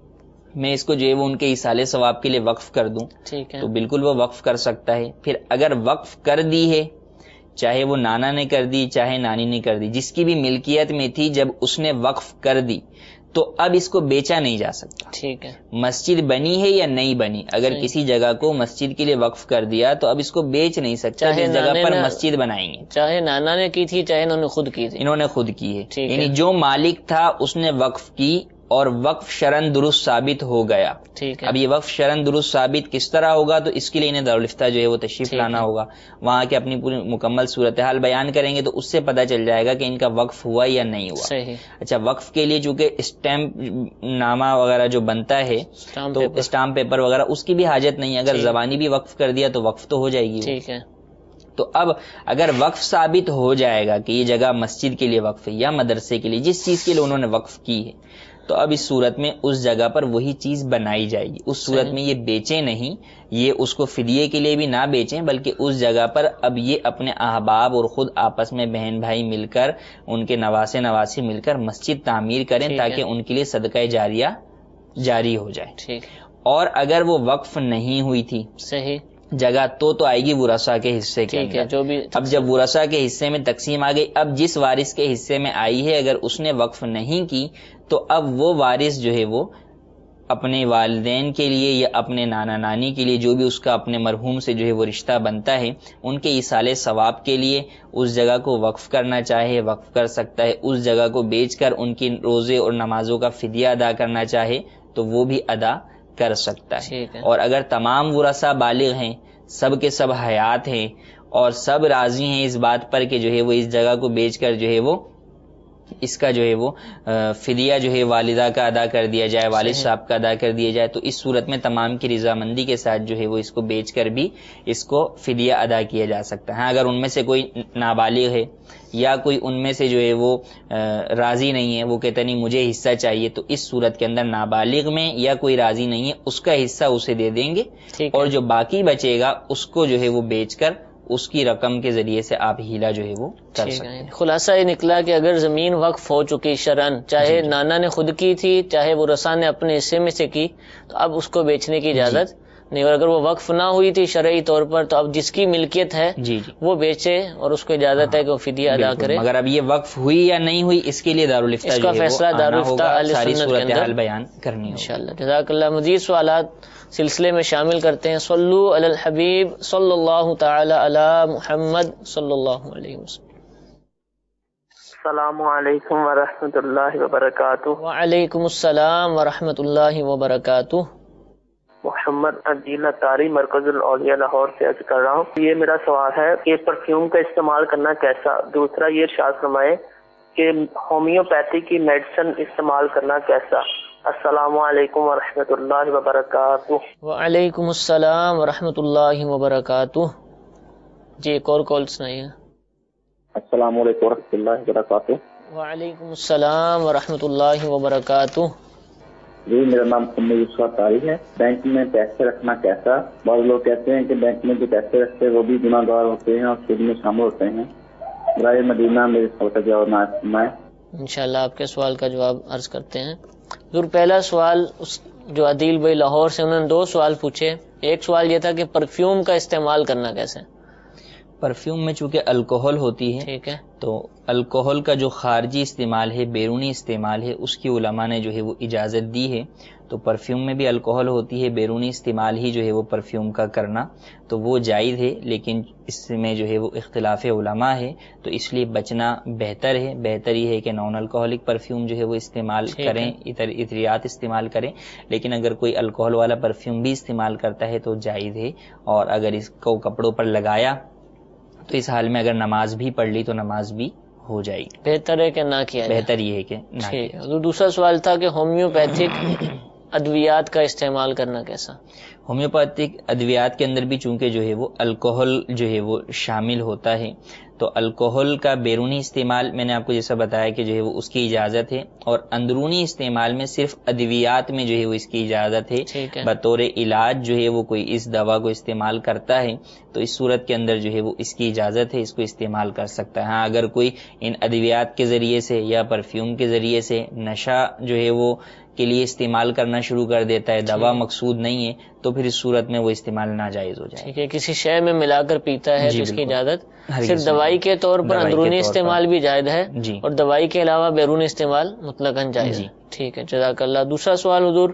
میں اس کو جو ہے وہ ان کے ایصال ثواب کے لیے وقف کر دوں، ٹھیک ہے، تو بالکل وہ وقف کر سکتا ہے۔ پھر اگر وقف کر دی ہے، چاہے وہ نانا نے کر دی چاہے نانی نے کر دی، جس کی بھی ملکیت میں تھی، جب اس نے وقف کر دی تو اب اس کو بیچا نہیں جا سکتا، ٹھیک ہے، مسجد بنی ہے یا نہیں بنی، اگر کسی جگہ کو مسجد کے لیے وقف کر دیا تو اب اس کو بیچ نہیں سکتا، جس جگہ پر مسجد بنائیں گے، چاہے نانا نے کی تھی چاہے انہوں نے خود کی تھی، انہوں نے خود کی ہے، یعنی جو مالک تھا اس نے وقف کی اور وقف شرعن درست ثابت ہو گیا، ٹھیک ہے۔ اب یہ وقف شرعن درست ثابت کس طرح ہوگا، تو اس کے لیے انہیں دارالفتہ جو ہے وہ تشریف لانا ہوگا، وہاں کے اپنی پوری مکمل صورتحال بیان کریں گے تو اس سے پتہ چل جائے گا کہ ان کا وقف ہوا یا نہیں ہوا، صحیح۔ اچھا، وقف کے لیے چونکہ اسٹیمپ نامہ وغیرہ جو بنتا ہے تو اسٹامپ پیپر وغیرہ اس کی بھی حاجت نہیں ہے، اگر زبانی بھی وقف کر دیا تو وقف تو ہو جائے گی، ٹھیک ہے۔ تو اب اگر وقف ثابت ہو جائے گا کہ یہ جگہ مسجد کے لیے وقف ہے یا مدرسے کے لیے، جس چیز کے لیے انہوں نے وقف کی ہے، تو اب اس صورت میں اس جگہ پر وہی چیز بنائی جائے گی، اس صورت میں یہ بیچیں نہیں، یہ اس کو فدیے کے لیے بھی نہ بیچیں، بلکہ اس جگہ پر اب یہ اپنے احباب اور خود آپس میں بہن بھائی مل کر، ان کے نواسے نواسی مل کر مسجد تعمیر کریں تاکہ ان کے لیے صدقہ جاریہ جاری ہو جائے، ٹھیک۔ اور اگر وہ وقف نہیں ہوئی تھی، صحیح، جگہ تو تو آئے گی ورثاء کے حصے کے اندر، جو بھی اب جب ورثاء کے حصے میں تقسیم آ گئی، اب جس وارث کے حصے میں آئی ہے اگر اس نے وقف نہیں کی تو اب وہ وارث جو ہے وہ اپنے والدین کے لیے یا اپنے نانا نانی کے لیے، جو بھی اس کا اپنے مرحوم سے جو ہے وہ رشتہ بنتا ہے، ان کے ایصال ثواب کے لیے اس جگہ کو وقف کرنا چاہے وقف کر سکتا ہے، اس جگہ کو بیچ کر ان کی روزے اور نمازوں کا فدیہ ادا کرنا چاہے تو وہ بھی ادا کر سکتا ہے۔ اور اگر تمام ورثاء بالغ ہیں، سب کے سب حیات ہیں اور سب راضی ہیں اس بات پر کہ جو ہے وہ اس جگہ کو بیچ کر جو ہے وہ اس کا جو ہے وہ فدیہ جو ہے والدہ کا ادا کر دیا جائے، والد صاحب کا ادا کر دیا جائے، تو اس صورت میں تمام کی رضامندی کے ساتھ جو ہے وہ اس کو بیچ کر بھی اس کو فدیہ ادا کیا جا سکتا ہے۔ ہاں اگر ان میں سے کوئی نابالغ ہے یا کوئی ان میں سے جو ہے وہ راضی نہیں ہے، وہ کہتا نہیں مجھے حصہ چاہیے، تو اس صورت کے اندر نابالغ میں یا کوئی راضی نہیں ہے اس کا حصہ اسے دے دیں گے، اور جو باقی بچے گا اس کو جو ہے وہ بیچ کر اس کی رقم کے ذریعے سے آپ ہیلا جو ہے وہ کر سکتے ہیں۔ خلاصہ یہ نکلا کہ اگر زمین وقف ہو چکی شرعن، چاہے جی نانا نے خود کی تھی چاہے وہ رسا نے اپنے حصے میں سے کی، تو اب اس کو بیچنے کی اجازت جی نہیں، اور اگر وہ وقف نہ ہوئی تھی شرعی طور پر تو اب جس کی ملکیت ہے جی جی وہ بیچے، اور اس کو اجازت ہے کہ وہ فدیہ ادا کرے۔ مگر اب یہ وقف ہوئی یا نہیں ہوئی اس کے لیے دارالفتہ اس کا فیصلہ دارالفتہ اہل سنت کے اندر بیان کرنی ہے انشاءاللہ۔ جزاک اللہ۔ مزید سوالات سلسلے میں شامل کرتے ہیں۔ صلو علی الحبیب صلی اللہ تعالی علی محمد صلی اللہ علیہ وسلم۔ السلام علیکم ورحمۃ اللہ وبرکاتہ۔ وعلیکم السلام ورحمۃ اللہ وبرکاتہ۔ محمد عدیل تاری مرکز الاولیاء لاہور سے عرض کر رہا ہوں، یہ میرا سوال ہے کہ پرفیوم کا استعمال کرنا کیسا؟ دوسرا یہ ارشاد فرمائے کہ ہومیوپیتھی کی میڈیسن استعمال کرنا کیسا؟ السلام علیکم ورحمۃ اللہ وبرکاتہ۔ وعلیکم السلام ورحمۃ اللہ وبرکاتہ۔ جی ایک اور کال سنائیے۔ السلام علیکم ورحمۃ اللہ وبرکاتہ۔ وعلیکم السلام ورحمۃ اللہ وبرکاتہ۔ جی میرا نام محمد یوسف طاری ہے۔ بینک میں پیسے رکھنا کیسا؟ بعض لوگ کہتے ہیں کہ بینک میں جو پیسے رکھتے ہیں وہ بھی گناہ گار ہوتے ہیں اور سود میں شامل ہوتے ہیں۔ برائے مدینہ میرے سوال کا جواب نہ فرمائیں۔ انشاءاللہ آپ کے سوال کا جواب عرض کرتے ہیں۔ ضرور پہلا سوال جو عدیل بھائی لاہور سے، انہوں نے دو سوال پوچھے۔ ایک سوال یہ تھا کہ پرفیوم کا استعمال کرنا کیسے؟ پرفیوم میں چونکہ الکوہل ہوتی ہے ٹھیک ہے، تو الکوہل کا جو خارجی استعمال ہے، بیرونی استعمال ہے، اس کی علماء نے جو ہے وہ اجازت دی ہے۔ تو پرفیوم میں بھی الکوہل ہوتی ہے، بیرونی استعمال ہی جو ہے وہ پرفیوم کا کرنا تو وہ جائز ہے، لیکن اس میں جو ہے وہ اختلاف علماء ہے، تو اس لیے بچنا بہتر ہے۔ بہتر یہ ہے کہ نان الکوہلک پرفیوم جو ہے وہ استعمال کریں، عطریات استعمال کریں، لیکن اگر کوئی الکوہل والا پرفیوم بھی استعمال کرتا ہے تو جائز ہے۔ اور اگر اس کو کپڑوں پر لگایا تو اس حال میں اگر نماز بھی پڑھ لی تو نماز بھی ہو جائے گی۔ بہتر ہے کہ نہ کیا جائے؟ بہتر یہ ہے کہ نہ کیا جائے۔ دوسرا سوال تھا کہ ہومیوپیتھک ادویات کا استعمال کرنا کیسا؟ ہومیوپیتھک ادویات کے اندر بھی چونکہ جو ہے وہ الکوہل جو ہے وہ شامل ہوتا ہے، تو الکوہل کا بیرونی استعمال میں نے آپ کو جیسا بتایا کہ جو ہے وہ اس کی اجازت ہے، اور اندرونی استعمال میں صرف ادویات میں جو ہے وہ اس کی اجازت ہے۔ بطور علاج جو ہے وہ کوئی اس دوا کو استعمال کرتا ہے تو اس صورت کے اندر جو ہے وہ اس کی اجازت ہے، اس کو استعمال کر سکتا ہے۔ ہاں اگر کوئی ان ادویات کے ذریعے سے یا پرفیوم کے ذریعے سے نشہ جو ہے وہ کے لیے استعمال کرنا شروع کر دیتا ہے، دوا مقصود نہیں ہے، تو پھر اس صورت میں وہ استعمال ناجائز ہو جائے۔ ٹھیک ہے، کسی شے میں ملا کر پیتا ہے تو اس کی اجازت صرف دوائی کے طور پر اندرونی استعمال بھی جائز ہے، اور دوائی کے علاوہ بیرونی استعمال مطلقاً جائز ہے۔ ٹھیک ہے، جزاک اللہ۔ دوسرا سوال حضور،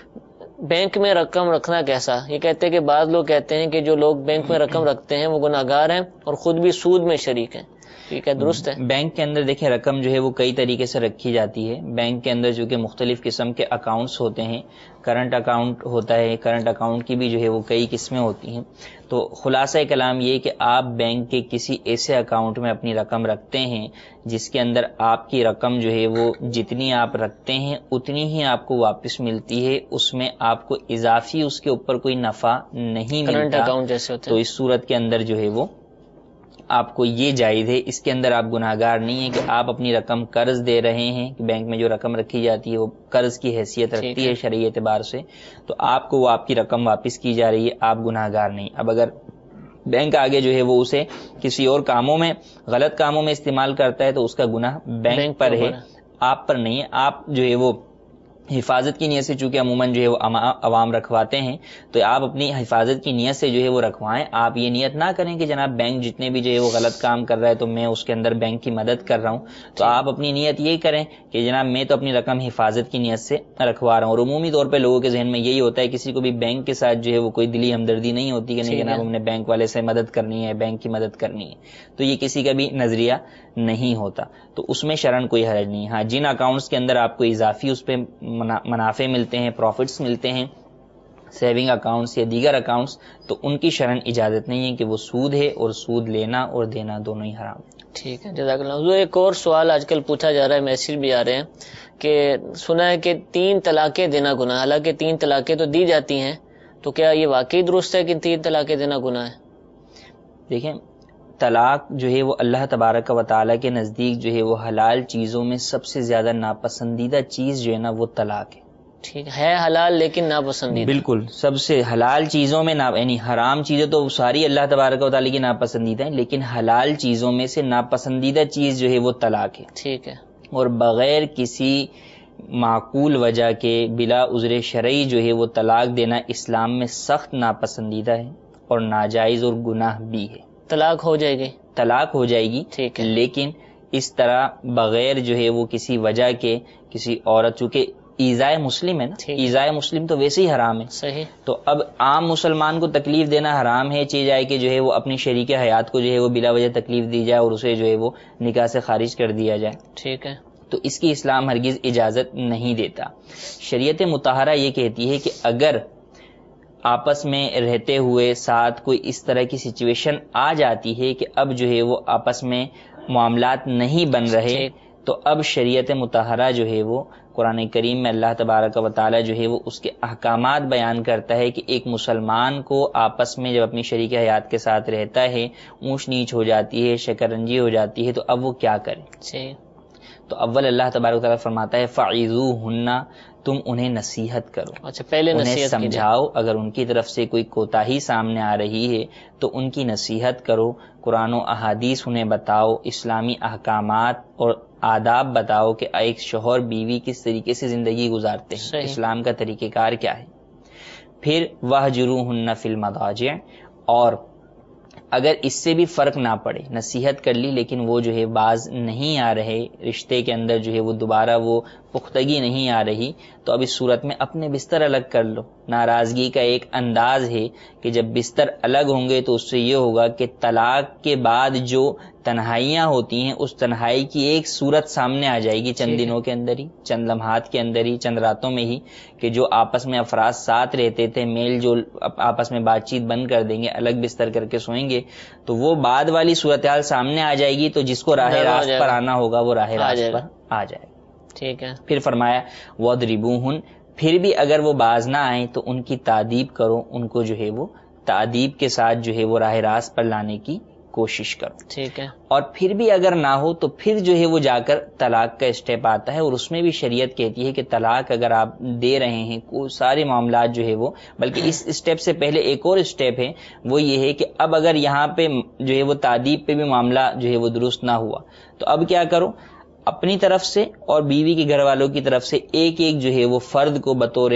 بینک میں رقم رکھنا کیسا؟ یہ کہتے ہیں کہ بعض لوگ کہتے ہیں کہ جو لوگ بینک میں رقم رکھتے ہیں وہ گناہ گار ہیں اور خود بھی سود میں شریک ہیں، ٹھیک ہے، درست ہے؟ بینک کے اندر دیکھیں رقم جو ہے وہ کئی طریقے سے رکھی جاتی ہے۔ بینک کے اندر جو کہ مختلف قسم کے اکاؤنٹس ہوتے ہیں، کرنٹ اکاؤنٹ ہوتا ہے، کرنٹ اکاؤنٹ کی بھی جو ہے وہ کئی قسمیں ہوتی ہیں۔ تو خلاصہ کلام یہ کہ آپ بینک کے کسی ایسے اکاؤنٹ میں اپنی رقم رکھتے ہیں جس کے اندر آپ کی رقم جو ہے وہ جتنی آپ رکھتے ہیں اتنی ہی آپ کو واپس ملتی ہے، اس میں آپ کو اضافی اس کے اوپر کوئی نفع نہیں ملتا، کرنٹ اکاؤنٹ جیسے ہوتے ہیں۔ تو اس صورت کے اندر جو ہے وہ آپ کو یہ جائز ہے، اس کے اندر آپ گناہ گار نہیں ہیں کہ آپ اپنی رقم قرض دے رہے ہیں، کہ بینک میں جو رقم رکھی جاتی ہے وہ قرض کی حیثیت رکھتی ہے شرعی اعتبار سے، تو آپ کو وہ آپ کی رقم واپس کی جا رہی ہے، آپ گناہ گار نہیں۔ اب اگر بینک آگے جو ہے وہ اسے کسی اور کاموں میں، غلط کاموں میں استعمال کرتا ہے تو اس کا گناہ بینک پر ہے، آپ پر نہیں ہے۔ آپ جو ہے وہ حفاظت کی نیت سے چونکہ عموماً جو ہے وہ عوام رکھواتے ہیں، تو آپ اپنی حفاظت کی نیت سے جو ہے وہ رکھوائیں۔ آپ یہ نیت نہ کریں کہ جناب بینک جتنے بھی جو ہے وہ غلط کام کر رہا ہے تو میں اس کے اندر بینک کی مدد کر رہا ہوں، تو آپ اپنی نیت یہی کریں کہ جناب میں تو اپنی رقم حفاظت کی نیت سے رکھوا رہا ہوں۔ اور عمومی طور پہ لوگوں کے ذہن میں یہی ہوتا ہے، کسی کو بھی بینک کے ساتھ جو ہے وہ کوئی دلی ہمدردی نہیں ہوتی کہ نہیں جناب ہم نے بینک والے سے مدد کرنی ہے، بینک کی مدد کرنی ہے، تو یہ کسی کا بھی نظریہ نہیں ہوتا، تو اس میں شرعاً کوئی حرج نہیں۔ ہاں جن اکاؤنٹس کے اندر آپ کو اضافی اس پہ منافع ملتے ہیں، پروفٹس ملتے ہیں، سیونگ اکاؤنٹس یا دیگر اکاؤنٹس، تو ان کی شرعاً اجازت نہیں ہے کہ وہ سود ہے، اور سود لینا اور دینا دونوں ہی حرام۔ ٹھیک ہے، جزاک اللہ۔ حضور ایک اور سوال آج کل پوچھا جا رہا ہے، میسج بھی آ رہے ہیں کہ سنا ہے کہ تین طلاقیں دینا گناہ، حالانکہ تین طلاقیں تو دی جاتی ہیں، تو کیا یہ واقعی درست ہے کہ تین طلاقیں دینا گناہ ہے؟ دیکھیں طلاق جو ہے وہ اللہ تبارک و تعالیٰ کے نزدیک جو ہے وہ حلال چیزوں میں سب سے زیادہ ناپسندیدہ چیز جو ہے نا وہ طلاق ہے، ٹھیک ہے حلال لیکن ناپسندیدہ. بالکل سب سے حلال چیزوں میں نا یعنی حرام چیزیں تو ساری اللہ تبارک و تعالیٰ کی ناپسندیدہ ہیں، لیکن حلال چیزوں میں سے ناپسندیدہ چیز جو ہے وہ طلاق ہے. ٹھیک ہے. اور بغیر کسی معقول وجہ کے بلا عذر شرعی جو ہے وہ طلاق دینا اسلام میں سخت ناپسندیدہ ہے اور ناجائز اور گناہ بھی ہے. طلاق ہو جائے گی طلاق ہو جائے گی. ٹھیک ہے. لیکن اس طرح بغیر جو ہے وہ کسی وجہ کے کسی عورت، چونکہ ایذائے مسلم ہے نا، ایذائے مسلم تو ویسے ہی حرام ہے. صحیح. تو اب عام مسلمان کو تکلیف دینا حرام ہے، چاہے جائے کہ جو ہے وہ اپنی شریک حیات کو جو ہے وہ بلا وجہ تکلیف دی جائے اور اسے جو ہے وہ نکاح سے خارج کر دیا جائے. ٹھیک ہے. تو اس کی اسلام ہرگز اجازت نہیں دیتا. شریعت مطہرہ یہ کہتی ہے کہ اگر آپس میں رہتے ہوئے ساتھ کوئی اس طرح کی سچویشن آ جاتی ہے کہ اب جو ہے وہ آپس میں معاملات نہیں بن رہے، تو اب شریعت مطہرہ جو ہے وہ قرآن کریم میں اللہ تبارک و تعالی جو ہے وہ اس کے احکامات بیان کرتا ہے کہ ایک مسلمان کو آپس میں جب اپنی شریک حیات کے ساتھ رہتا ہے، اونچ نیچ ہو جاتی ہے، شکرنجی ہو جاتی ہے، تو اب وہ کیا کرے. صحیح. تو اول اللہ تبارک و تعالیٰ فرماتا ہے فَعِظُوهُنَّ، تم انہیں نصیحت کرو. اچھا پہلے انہیں نصیحت سمجھاؤ. اگر ان کی طرف سے کوئی کوتاہی سامنے آ رہی ہے تو ان کی نصیحت کرو، قرآن و احادیث انہیں بتاؤ، اسلامی احکامات اور آداب بتاؤ کہ ایک شوہر بیوی کس طریقے سے زندگی گزارتے ہیں، صحیح. اسلام کا طریقہ کار کیا ہے. پھر وَاهْجُرُوهُنَّ فِي الْمَضَاجِعِ، اور اگر اس سے بھی فرق نہ پڑے، نصیحت کر لی لیکن وہ جو ہے باز نہیں آ رہے، رشتے کے اندر جو ہے وہ دوبارہ وہ پختگی نہیں آ رہی، تو اب اس صورت میں اپنے بستر الگ کر لو. ناراضگی کا ایک انداز ہے کہ جب بستر الگ ہوں گے تو اس سے یہ ہوگا کہ طلاق کے بعد جو تنہائیاں ہوتی ہیں اس تنہائی کی ایک صورت سامنے آ جائے گی چند دنوں کے اندر ہی، چند لمحات کے اندر ہی، چند راتوں میں ہی، کہ جو آپس میں افراد ساتھ رہتے تھے میل جول آپس میں بات چیت بند کر دیں گے، الگ بستر کر کے سوئیں گے، تو وہ بعد والی صورتحال سامنے آ جائے گی. تو جس کو راہ راست پر آنا ہوگا وہ راہ راست پر آ جائے گا. ٹھیک ہے. پھر فرمایا وَاضْرِبُوهُنَّ، پھر بھی اگر وہ باز نہ آئیں تو ان کی تادیب کرو، ان کو جو ہے وہ تادیب کے ساتھ جو ہے وہ راہ راست پر لانے کی کوشش کرو. ٹھیک ہے. اور پھر بھی اگر نہ ہو تو پھر جو ہے وہ جا کر طلاق کا اسٹیپ آتا ہے، اور اس میں بھی شریعت کہتی ہے کہ طلاق اگر آپ دے رہے ہیں کوئی سارے معاملات جو ہے وہ، بلکہ اس اسٹیپ سے پہلے ایک اور اسٹیپ ہے، وہ یہ ہے کہ اب اگر یہاں پہ جو ہے وہ تادیب پہ بھی معاملہ جو ہے وہ درست نہ ہوا تو اب کیا کرو، اپنی طرف سے اور بیوی کے گھر والوں کی طرف سے ایک ایک جو ہے وہ فرد کو بطور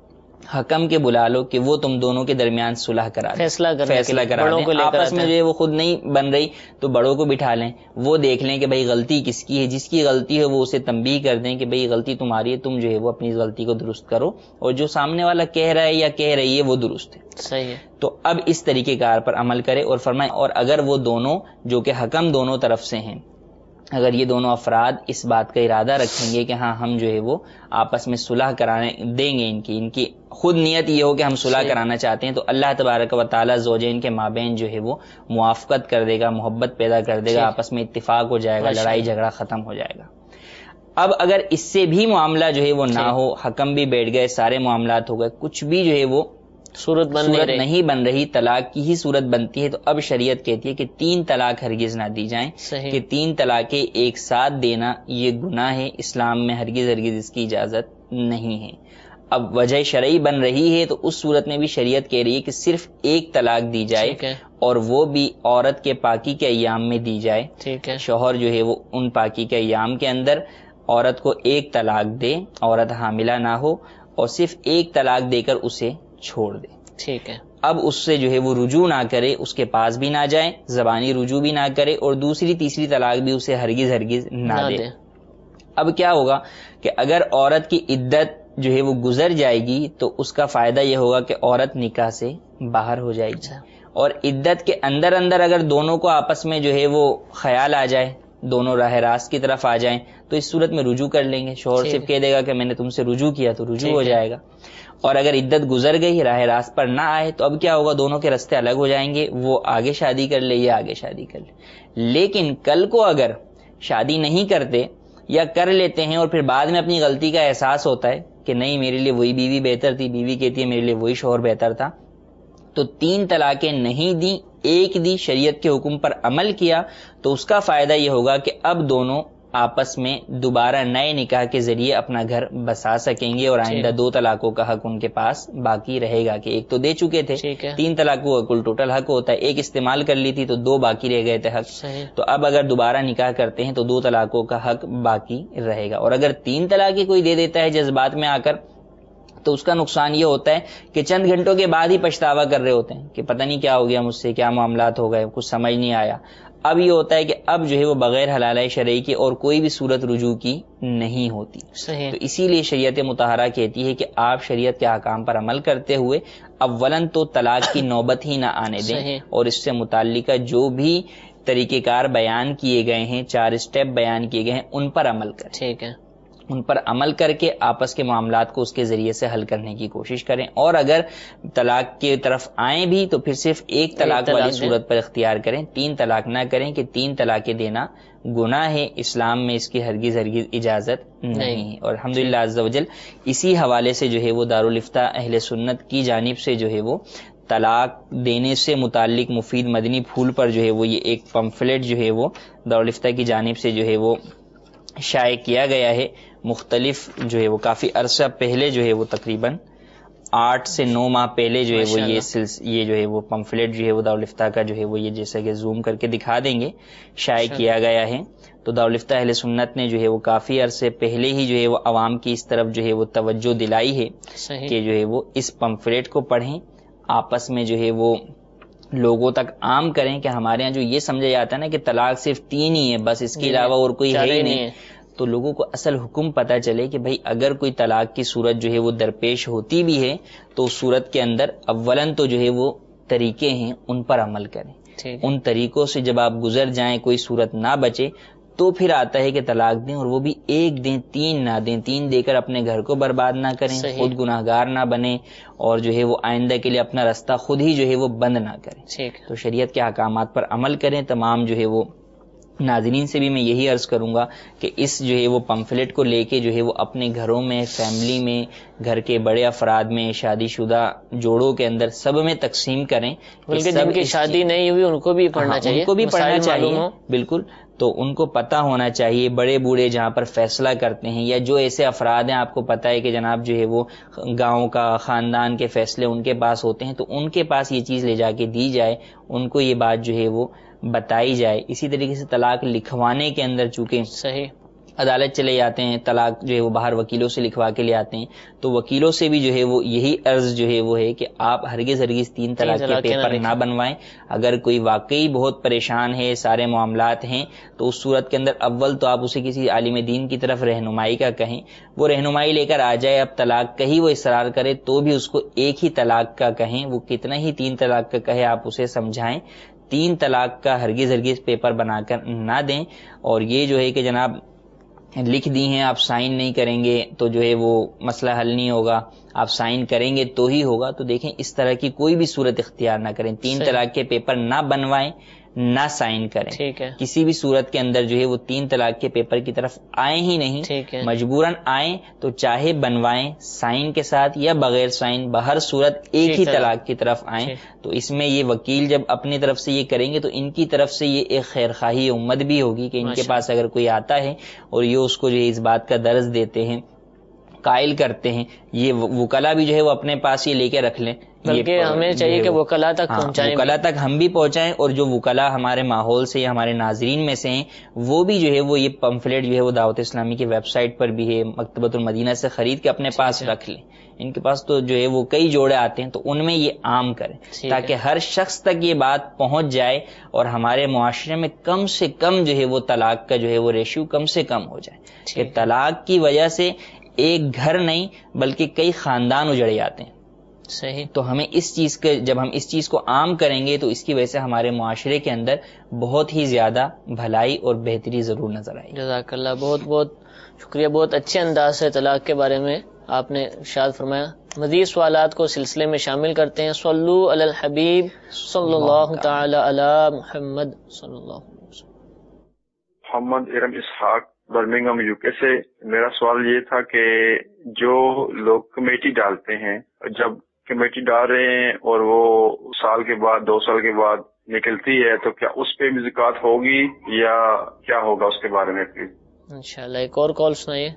حکم کے بلا لو کہ وہ تم دونوں کے درمیان صلح کرا دیں، فیصلہ فیصلہ کرا دیں. آپس میں جو ہے وہ خود نہیں بن رہی تو بڑوں کو بٹھا لیں، وہ دیکھ لیں کہ بھئی غلطی کس کی ہے، جس کی غلطی ہے وہ اسے تنبیہ کر دیں کہ بھئی غلطی تمہاری ہے، تم جو ہے وہ اپنی غلطی کو درست کرو، اور جو سامنے والا کہہ رہا ہے یا کہہ رہی ہے وہ درست ہے. صحیح ہے. تو اب اس طریقے کار پر عمل کرے. اور فرمائے اور اگر وہ دونوں جو کہ حکم دونوں طرف سے ہیں، اگر یہ دونوں افراد اس بات کا ارادہ رکھیں گے کہ ہاں ہم جو ہے وہ آپس میں صلح کرانے دیں گے، ان کی ان کی خود نیت یہ ہو کہ ہم صلح کرانا چاہتے ہیں، تو اللہ تبارک و تعالیٰ زوجین کے مابین جو ہے وہ موافقت کر دے گا، محبت پیدا کر دے گا، آپس میں اتفاق ہو جائے گا، لڑائی جھگڑا ختم ہو جائے گا. اب اگر اس سے بھی معاملہ جو ہے وہ نہ ہو، حکم بھی بیٹھ گئے، سارے معاملات ہو گئے، کچھ بھی جو ہے وہ صورت بن صورت نہیں بن رہی، طلاق کی ہی صورت بنتی ہے، تو اب شریعت کہتی ہے کہ تین طلاق ہرگز نہ دی جائیں. کہ تین طلاقیں ایک ساتھ دینا یہ گناہ ہے، اسلام میں ہرگز ہرگز اس کی اجازت نہیں ہے. اب وجہ شرعی بن رہی ہے تو اس صورت میں بھی شریعت کہہ رہی ہے کہ صرف ایک طلاق دی جائے، اور وہ بھی عورت کے پاکی کے ایام میں دی جائے. ٹھیک ہے. شوہر جو ہے وہ ان پاکی کے ایام کے اندر عورت کو ایک طلاق دے، عورت حاملہ نہ ہو، اور صرف ایک طلاق دے کر اسے چھوڑ دے. ٹھیک ہے. اب اس سے جو ہے وہ رجوع نہ کرے، اس کے پاس بھی نہ جائے، زبانی رجوع بھی نہ کرے، اور دوسری تیسری طلاق بھی اسے ہرگز ہرگز نہ دے. اب کیا ہوگا کہ اگر عورت کی عدت جو ہے وہ گزر جائے گی تو اس کا فائدہ یہ ہوگا کہ عورت نکاح سے باہر ہو جائے گی. اور عدت کے اندر اندر اگر دونوں کو آپس میں جو ہے وہ خیال آ جائے، دونوں راہ راست کی طرف آ جائیں، تو اس صورت میں رجوع کر لیں گے. شوہر صرف کہہ دے گا کہ میں نے تم سے رجوع کیا تو رجوع ہو جائے گا. اور اگر عدت گزر گئی، راہ راست پر نہ آئے، تو اب کیا ہوگا، دونوں کے راستے الگ ہو جائیں گے، وہ آگے شادی کر لے یا آگے شادی کر لے. لیکن کل کو اگر شادی نہیں کرتے یا کر لیتے ہیں اور پھر بعد میں اپنی غلطی کا احساس ہوتا ہے کہ نہیں میرے لیے وہی بیوی بہتر تھی، بیوی کہتی ہے میرے لیے وہی شوہر بہتر تھا، تو تین طلاقیں نہیں دی، ایک دی، شریعت کے حکم پر عمل کیا، تو اس کا فائدہ یہ ہوگا کہ اب دونوں آپس میں دوبارہ نئے نکاح کے ذریعے اپنا گھر بسا سکیں گے اور آئندہ دو طلاقوں کا حق ان کے پاس باقی رہے گا کہ ایک تو دے چکے تھے، تین طلاقوں کا کل ٹوٹل حق ہوتا ہے، ایک استعمال کر لی تھی تو دو باقی رہ گئے تھے حق، تو اب اگر دوبارہ نکاح کرتے ہیں تو دو طلاقوں کا حق باقی رہے گا۔ اور اگر تین طلاقیں کوئی دے دیتا ہے جذبات میں آ کر تو اس کا نقصان یہ ہوتا ہے کہ چند گھنٹوں کے بعد ہی پچھتاوا کر رہے ہوتے ہیں کہ پتہ نہیں کیا ہو گیا مجھ سے، کیا معاملات ہو گئے، کچھ سمجھ نہیں آیا۔ اب یہ ہوتا ہے کہ اب جو ہے وہ بغیر حلالہ شرعی کے اور کوئی بھی صورت رجوع کی نہیں ہوتی۔ صحیح۔ تو اسی لیے شریعت مطہرہ کہتی ہے کہ آپ شریعت کے احکام پر عمل کرتے ہوئے اولاً تو طلاق کی نوبت ہی نہ آنے دیں، اور اس سے متعلقہ جو بھی طریقہ کار بیان کیے گئے ہیں، چار اسٹیپ بیان کیے گئے ہیں، ان پر عمل کریں۔ ٹھیک ہے، ان پر عمل کر کے آپس کے معاملات کو اس کے ذریعے سے حل کرنے کی کوشش کریں، اور اگر طلاق کی طرف آئیں بھی تو پھر صرف ایک طلاق والی صورت پر اختیار کریں، تین طلاق نہ کریں کہ تین طلاقیں دینا گناہ ہے، اسلام میں اس کی ہرگز ہرگز اجازت نہیں ہے۔ اور الحمدللہ عز وجل اسی حوالے سے جو ہے وہ دارالافتاء اہل سنت کی جانب سے جو ہے وہ طلاق دینے سے متعلق مفید مدنی پھول پر جو ہے وہ یہ ایک پمفلیٹ جو ہے وہ دارالافتاء کی جانب سے جو ہے وہ شائع کیا گیا ہے۔ مختلف جو ہے وہ کافی عرصہ پہلے جو ہے وہ تقریباً آٹھ سے نو ماہ پہلے جو ہے وہ یہ سلس یہ جو ہے وہ پمفلیٹ جو ہے وہ دارالافتاء کا جو ہے وہ یہ جیسا کہ زوم کر کے دکھا دیں گے شائع کیا گیا ہے۔ تو دارالافتاء اہل سنت نے جو ہے وہ کافی عرصے پہلے ہی جو ہے وہ عوام کی اس طرف جو ہے وہ توجہ دلائی ہے کہ جو ہے وہ اس پمفلیٹ کو پڑھیں، آپس میں جو ہے وہ لوگوں تک عام کریں کہ ہمارے ہاں جو یہ سمجھا جاتا ہے نا کہ طلاق صرف تین ہی ہے، بس اس کے علاوہ اور کوئی ہے ہی نہیں، تو لوگوں کو اصل حکم پتہ چلے کہ بھئی اگر کوئی طلاق کی صورت جو ہے وہ درپیش ہوتی بھی ہے تو اس صورت کے اندر اولاً تو جو ہے وہ طریقے ہیں ان پر عمل کریں، ان طریقوں سے جب آپ گزر جائیں کوئی صورت نہ بچے تو پھر آتا ہے کہ طلاق دیں، اور وہ بھی ایک دیں، تین نہ دیں، تین دے کر اپنے گھر کو برباد نہ کریں، خود گناہ گار نہ بنیں، اور جو ہے وہ آئندہ کے لیے اپنا رستہ خود ہی جو ہے وہ بند نہ کریں۔ تو شریعت کے احکامات پر عمل کریں۔ تمام جو ہے وہ ناظرین سے بھی میں یہی عرض کروں گا کہ اس جو ہے وہ پمفلیٹ کو لے کے جو ہے وہ اپنے گھروں میں، فیملی میں، گھر کے بڑے افراد میں، شادی شدہ جوڑوں کے اندر سب میں تقسیم کریں، بلکہ جن کی شادی نہیں ہوئی ان کو بھی پڑھنا چاہیے، ان کو بھی پڑھنا چاہیے، بالکل۔ تو ان کو پتہ ہونا چاہیے، بڑے بوڑھے جہاں پر فیصلہ کرتے ہیں، یا جو ایسے افراد ہیں آپ کو پتہ ہے کہ جناب جو ہے وہ گاؤں کا، خاندان کے فیصلے ان کے پاس ہوتے ہیں، تو ان کے پاس یہ چیز لے جا کے دی جائے، ان کو یہ بات جو ہے وہ بتائی جائے۔ اسی طریقے سے طلاق لکھوانے کے اندر چونکہ صحیح عدالت چلے جاتے ہیں، طلاق جو ہے وہ باہر وکیلوں سے لکھوا کے لے آتے ہیں، تو وکیلوں سے بھی جو ہے وہ یہی عرض جو ہے وہ ہے کہ آپ ہرگز ہرگز تین طلاق کے پیپر نہ بنوائیں۔ اگر کوئی واقعی بہت پریشان ہے، سارے معاملات ہیں، تو اس صورت کے اندر اول تو آپ اسے کسی عالم دین کی طرف رہنمائی کا کہیں، وہ رہنمائی لے کر آ جائے، اب طلاق کہیں وہ اصرار کرے تو بھی اس کو ایک ہی طلاق کا کہیں، وہ کتنا ہی تین طلاق کا کہے آپ اسے سمجھائیں، تین طلاق کا ہرگز ہرگز پیپر بنا کر نہ دیں۔ اور یہ جو ہے کہ جناب لکھ دی ہیں، آپ سائن نہیں کریں گے تو جو ہے وہ مسئلہ حل نہیں ہوگا، آپ سائن کریں گے تو ہی ہوگا، تو دیکھیں اس طرح کی کوئی بھی صورت اختیار نہ کریں، تین طلاق کے پیپر نہ بنوائیں، نہ سائن کریں، ٹھیک ہے، کسی بھی صورت کے اندر جو ہے وہ تین طلاق کے پیپر کی طرف آئیں ہی نہیں، ٹھیک ہے، مجبوراً آئیں تو چاہے بنوائیں سائن کے ساتھ یا بغیر سائن، بہر صورت ایک ہی طلاق کی طرف آئیں۔ تو اس میں یہ وکیل جب اپنی طرف سے یہ کریں گے تو ان کی طرف سے یہ ایک خیر خواہی امت بھی ہوگی کہ ان کے پاس اگر کوئی آتا ہے اور یہ اس کو جو ہے اس بات کا درس دیتے ہیں، قائل کرتے ہیں، یہ وکلا بھی جو ہے وہ اپنے پاس یہ لے کے رکھ لیں، بلکہ ہمیں چاہیے کہ وکلا تک پہنچائیں، وکلا تک ہم بھی پہنچائیں، اور جو وکلا ہمارے ماحول سے یا ہمارے ناظرین میں سے ہیں وہ بھی جو ہے وہ یہ پمفلیٹ جو ہے وہ دعوت اسلامی کی ویب سائٹ پر بھی ہے، مکتبۃ المدینہ سے خرید کے اپنے پاس رکھ لیں، ان کے پاس تو جو ہے وہ کئی جوڑے آتے ہیں، تو ان میں یہ عام کریں تاکہ ہر شخص تک یہ بات پہنچ جائے اور ہمارے معاشرے میں کم سے کم جو ہے وہ طلاق کا جو ہے وہ ریشیو کم سے کم ہو جائے، کہ طلاق کی وجہ سے ایک گھر نہیں بلکہ کئی خاندان اجڑ جاتے ہیں۔ صحیح۔ تو ہمیں اس چیز کے جب ہم اس چیز کو عام کریں گے تو اس کی وجہ سے ہمارے معاشرے کے اندر بہت ہی زیادہ بھلائی اور بہتری ضرور نظر آئے گی۔ جزاک اللہ، بہت بہت شکریہ، بہت اچھے انداز سے طلاق کے بارے میں آپ نے ارشاد فرمایا۔ مزید سوالات کو سلسلے میں شامل کرتے ہیں۔ صلو علی الحبیب صلی اللہ تعالی علی محمد صلی اللہ علیہ وسلم۔ Muhammad Iram Ishaq Birmingham U K سے، میرا سوال یہ تھا کہ جو لوگ کمیٹی ڈالتے ہیں، جب کمیٹی ڈال رہے ہیں اور وہ سال کے بعد دو سال کے بعد نکلتی ہے تو کیا اس پہ بھی زکوٰۃ ہوگی یا کیا ہوگا اس کے بارے میں پلیز؟ انشاءاللہ ایک اور کال سنائیے.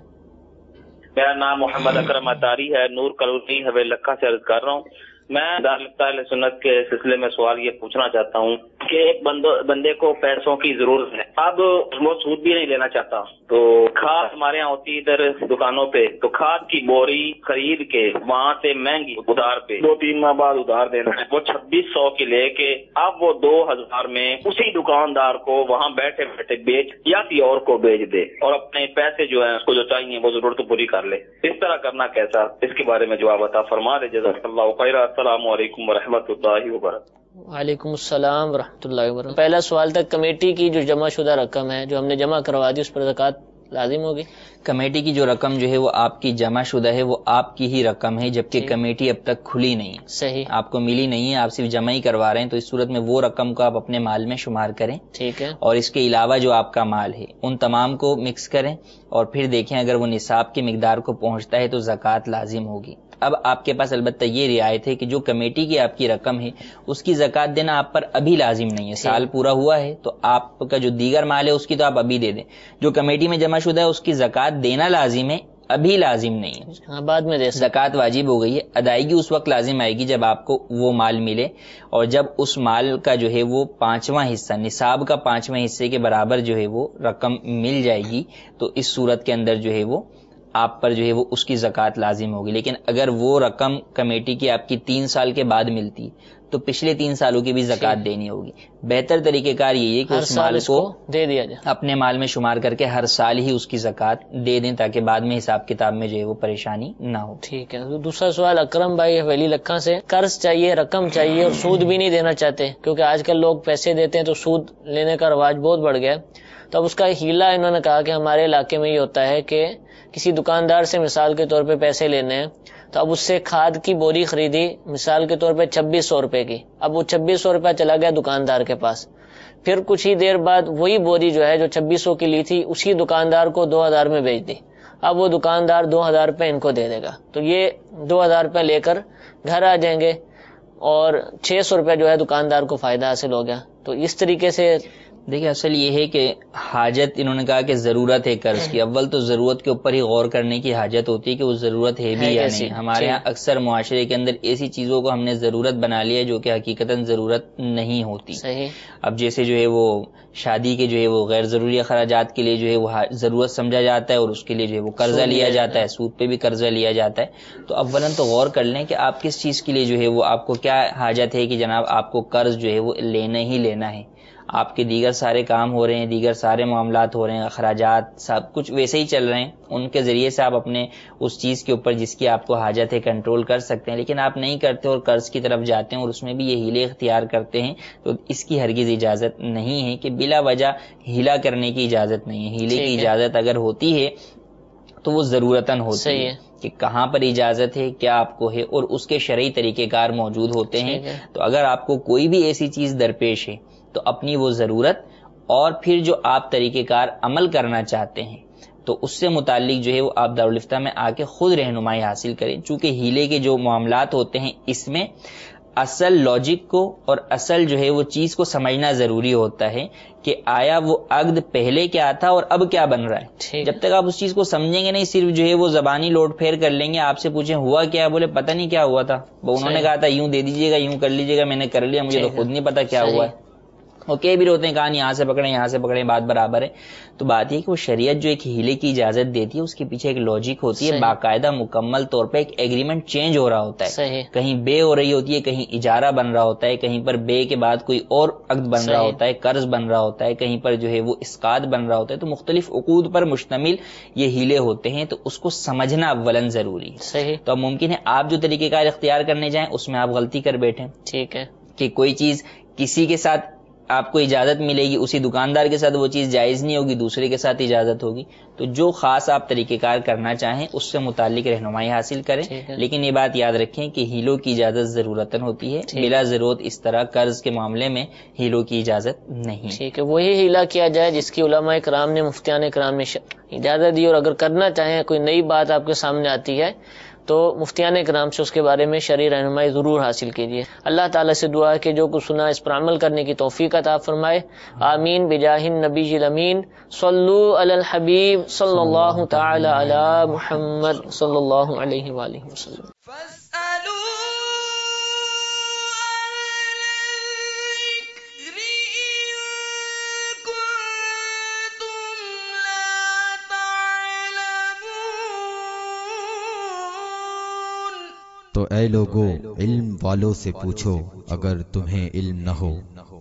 میرا نام محمد اکرم اتاری ہے، نور کالونی حویل لکھا سے عرض کر رہا ہوں. میں دارالفتہ اہل سنت کے سلسلے میں سوال یہ پوچھنا چاہتا ہوں کہ ایک بندے کو پیسوں کی ضرورت ہے، اب وہ سود بھی نہیں لینا چاہتا، تو کھاد ہمارے یہاں ہوتی ادھر دکانوں پہ، تو کھاد کی بوری خرید کے وہاں سے مہنگی ادھار پہ دو تین ماہ بعد ادھار دینا ہے، وہ چھبیس سو کی لے کے اب وہ دو ہزار میں اسی دکاندار کو وہاں بیٹھے بیٹھے بیچ یا کسی اور کو بیچ دے اور اپنے پیسے جو ہیں اس کو جو چاہیے وہ ضرورت پوری کر لے. اس طرح کرنا کیسا؟ اس کے بارے میں جواب عطا فرما دے. جزاک اللہ خیر. السلام علیکم ورحمۃ اللہ وبرکاتہ. وعلیکم السلام ورحمۃ اللہ وبرکاتہ. پہلا سوال تھا، کمیٹی کی جو جمع شدہ رقم ہے جو ہم نے جمع کروا دی اس پر زکوٰۃ لازم ہوگی؟ کمیٹی کی جو رقم جو ہے وہ آپ کی جمع شدہ ہے، وہ آپ کی ہی رقم ہے، جبکہ کمیٹی اب تک کھلی نہیں ہے، صحیح، آپ کو ملی نہیں ہے، آپ صرف جمع ہی کروا رہے ہیں. تو اس صورت میں وہ رقم کو آپ اپنے مال میں شمار کریں، ٹھیک ہے، اور اس کے علاوہ جو آپ کا مال ہے ان تمام کو مکس کریں اور پھر دیکھیں اگر وہ نصاب کی مقدار کو پہنچتا ہے تو زکوٰۃ لازم ہوگی. اب آپ کے پاس البتہ یہ رعایت ہے کہ جو کمیٹی کی آپ کی رقم ہے اس کی زکوٰۃ دینا آپ پر ابھی لازم نہیں ہے. سال پورا ہوا ہے تو آپ کا جو دیگر مال ہے اس کی تو آپ ابھی دے دیں، جو کمیٹی میں جمع شدہ ہے اس کی زکوٰۃ دینا لازم ہے، ابھی لازم نہیں ہے، بعد میں دے. زکوٰۃ واجب ہو گئی ہے، ادائیگی اس وقت لازم آئے گی جب آپ کو وہ مال ملے، اور جب اس مال کا جو ہے وہ پانچواں حصہ، نصاب کا پانچواں حصے کے برابر جو ہے وہ رقم مل جائے گی تو اس صورت کے اندر جو ہے وہ آپ پر جو ہے وہ اس کی زکوٰۃ لازم ہوگی. لیکن اگر وہ رقم کمیٹی کی آپ کی تین سال کے بعد ملتی تو پچھلے تین سالوں کی بھی زکوٰۃ دینی ہوگی. بہتر طریقہ کار یہی ہے کہ اس مال کو دے دیا جائے، اپنے مال میں شمار کر کے ہر سال ہی اس کی زکوٰۃ دے دیں تاکہ بعد میں حساب کتاب میں جو ہے وہ پریشانی نہ ہو. ٹھیک ہے. دوسرا سوال اکرم بھائی حویلی لکھا سے، قرض چاہیے، رقم چاہیے اور سود بھی نہیں دینا چاہتے، کیونکہ آج کل لوگ پیسے دیتے ہیں تو سود لینے کا رواج بہت بڑھ گیا ہے. تو اب اس کا ہیلا انہوں نے کہا کہ ہمارے علاقے میں یہ ہوتا ہے کہ کسی دکاندار سے مثال کے طور پہ پیسے لینے ہیں تو اب اس سے کھاد کی بوری خریدی مثال کے طور پہ چھبیس سو روپے کی، اب وہ چھبیس سو روپے چلا گیا دکاندار کے پاس، پھر کچھ ہی دیر بعد وہی بوری جو ہے جو چھبیس سو کی لی تھی اسی دکاندار کو دو ہزار میں بیچ دی. اب وہ دکاندار دو ہزار روپے ان کو دے دے گا تو یہ دو ہزار روپے لے کر گھر آ جائیں گے اور چھ سو روپے جو ہے دکاندار کو فائدہ حاصل ہو گیا. تو اس طریقے سے دیکھیں اصل یہ ہے کہ حاجت، انہوں نے کہا کہ ضرورت ہے قرض کی، اول تو ضرورت کے اوپر ہی غور کرنے کی حاجت ہوتی ہے کہ وہ ضرورت ہے بھی یا نہیں. ہمارے یہاں اکثر معاشرے کے اندر ایسی چیزوں کو ہم نے ضرورت بنا لیا جو کہ حقیقتاً ضرورت نہیں ہوتی. اب جیسے جو ہے وہ شادی کے جو ہے وہ غیر ضروری اخراجات کے لیے جو ہے وہ ضرورت سمجھا جاتا ہے اور اس کے لیے جو ہے وہ قرضہ لیا جاتا ہے، سود پہ بھی قرضہ لیا جاتا ہے. تو اولاً تو غور کر لیں کہ آپ کس چیز کے لیے جو ہے وہ آپ کو کیا حاجت ہے کہ جناب آپ کو قرض جو ہے وہ لینا ہی لینا ہے. آپ کے دیگر سارے کام ہو رہے ہیں، دیگر سارے معاملات ہو رہے ہیں، اخراجات سب کچھ ویسے ہی چل رہے ہیں، ان کے ذریعے سے آپ اپنے اس چیز کے اوپر جس کی آپ کو حاجت ہے کنٹرول کر سکتے ہیں. لیکن آپ نہیں کرتے اور قرض کی طرف جاتے ہیں اور اس میں بھی یہ ہیلے اختیار کرتے ہیں تو اس کی ہرگز اجازت نہیں ہے کہ بلا وجہ ہیلا کرنے کی اجازت نہیں ہے. ہیلے کی اجازت اگر ہوتی ہے تو وہ ضرورتاً ہوتی ہے کہ کہاں پر اجازت ہے، کیا آپ کو ہے، اور اس کے شرعی طریقہ کار موجود ہوتے ہیں. تو اگر آپ کو کوئی بھی ایسی چیز درپیش ہے تو اپنی وہ ضرورت اور پھر جو آپ طریقہ کار عمل کرنا چاہتے ہیں تو اس سے متعلق جو ہے وہ آپ دارالفتہ میں آ کے خود رہنمائی حاصل کریں. چونکہ ہیلے کے جو معاملات ہوتے ہیں اس میں اصل لاجک کو اور اصل جو ہے وہ چیز کو سمجھنا ضروری ہوتا ہے کہ آیا وہ عقد پہلے کیا تھا اور اب کیا بن رہا ہے. جب تک آپ اس چیز کو سمجھیں گے نہیں، صرف جو ہے وہ زبانی لوٹ پھیر کر لیں گے، آپ سے پوچھیں ہوا کیا، بولے پتہ نہیں کیا ہوا تھا، انہوں نے کہا تھا یوں دے دیجیے گا، یوں کر لیجیے گا، میں نے کر لیا، مجھے تو خود نہیں پتا کیا ہوا ہے. وہ کئی بھی ہوتے ہیں کہاں یہاں سے پکڑیں یہاں سے پکڑیں بات برابر ہے. تو بات یہ کہ وہ شریعت جو ایک ہیلے کی اجازت دیتی ہے اس کے پیچھے ایک لاجک ہوتی ہے، باقاعدہ مکمل طور پہ ایک ایگریمنٹ چینج ہو رہا ہوتا ہے، کہیں بے ہو رہی ہوتی ہے، کہیں اجارہ بن رہا ہوتا ہے، کہیں پر بے کے بعد کوئی اور عقد بن رہا ہوتا ہے، قرض بن رہا ہوتا ہے، کہیں پر جو ہے وہ اسقاط بن رہا ہوتا ہے. تو مختلف عقود پر مشتمل یہ ہیلے ہوتے ہیں تو اس کو سمجھنا اولاً ضروری ہے. تو اب ممکن ہے آپ جو طریقہ کار اختیار کرنے جائیں اس میں آپ غلطی کر بیٹھیں، ٹھیک ہے، کہ کوئی چیز کسی کے ساتھ آپ کو اجازت ملے گی، اسی دکاندار کے ساتھ وہ چیز جائز نہیں ہوگی، دوسرے کے ساتھ اجازت ہوگی. تو جو خاص آپ طریقہ کار کرنا چاہیں اس سے متعلق رہنمائی حاصل کریں. لیکن یہ بات یاد رکھیں کہ ہیلوں کی اجازت ضرورتاً ہوتی ہے، بلا ضرورت اس طرح قرض کے معاملے میں ہیلوں کی اجازت نہیں. ٹھیک ہے، وہی ہیلا کیا جائے جس کی علماء کرام نے، مفتیان کرام نے اجازت دی، اور اگر کرنا چاہیں کوئی نئی بات آپ کے سامنے آتی ہے تو مفتیان اکرام سے اس کے بارے میں شرعی رہنمائی ضرور حاصل کیجیے. اللہ تعالیٰ سے دعا ہے کہ جو کچھ سنا اس پر عمل کرنے کی توفیق عطا فرمائے. آمین بجاہ النبی الامین. صلو علی الحبیب صلی اللہ تعالی علی محمد صلی اللہ علیہ وآلہ وسلم. تو اے لوگو علم والوں سے پوچھو اگر تمہیں علم نہ ہو.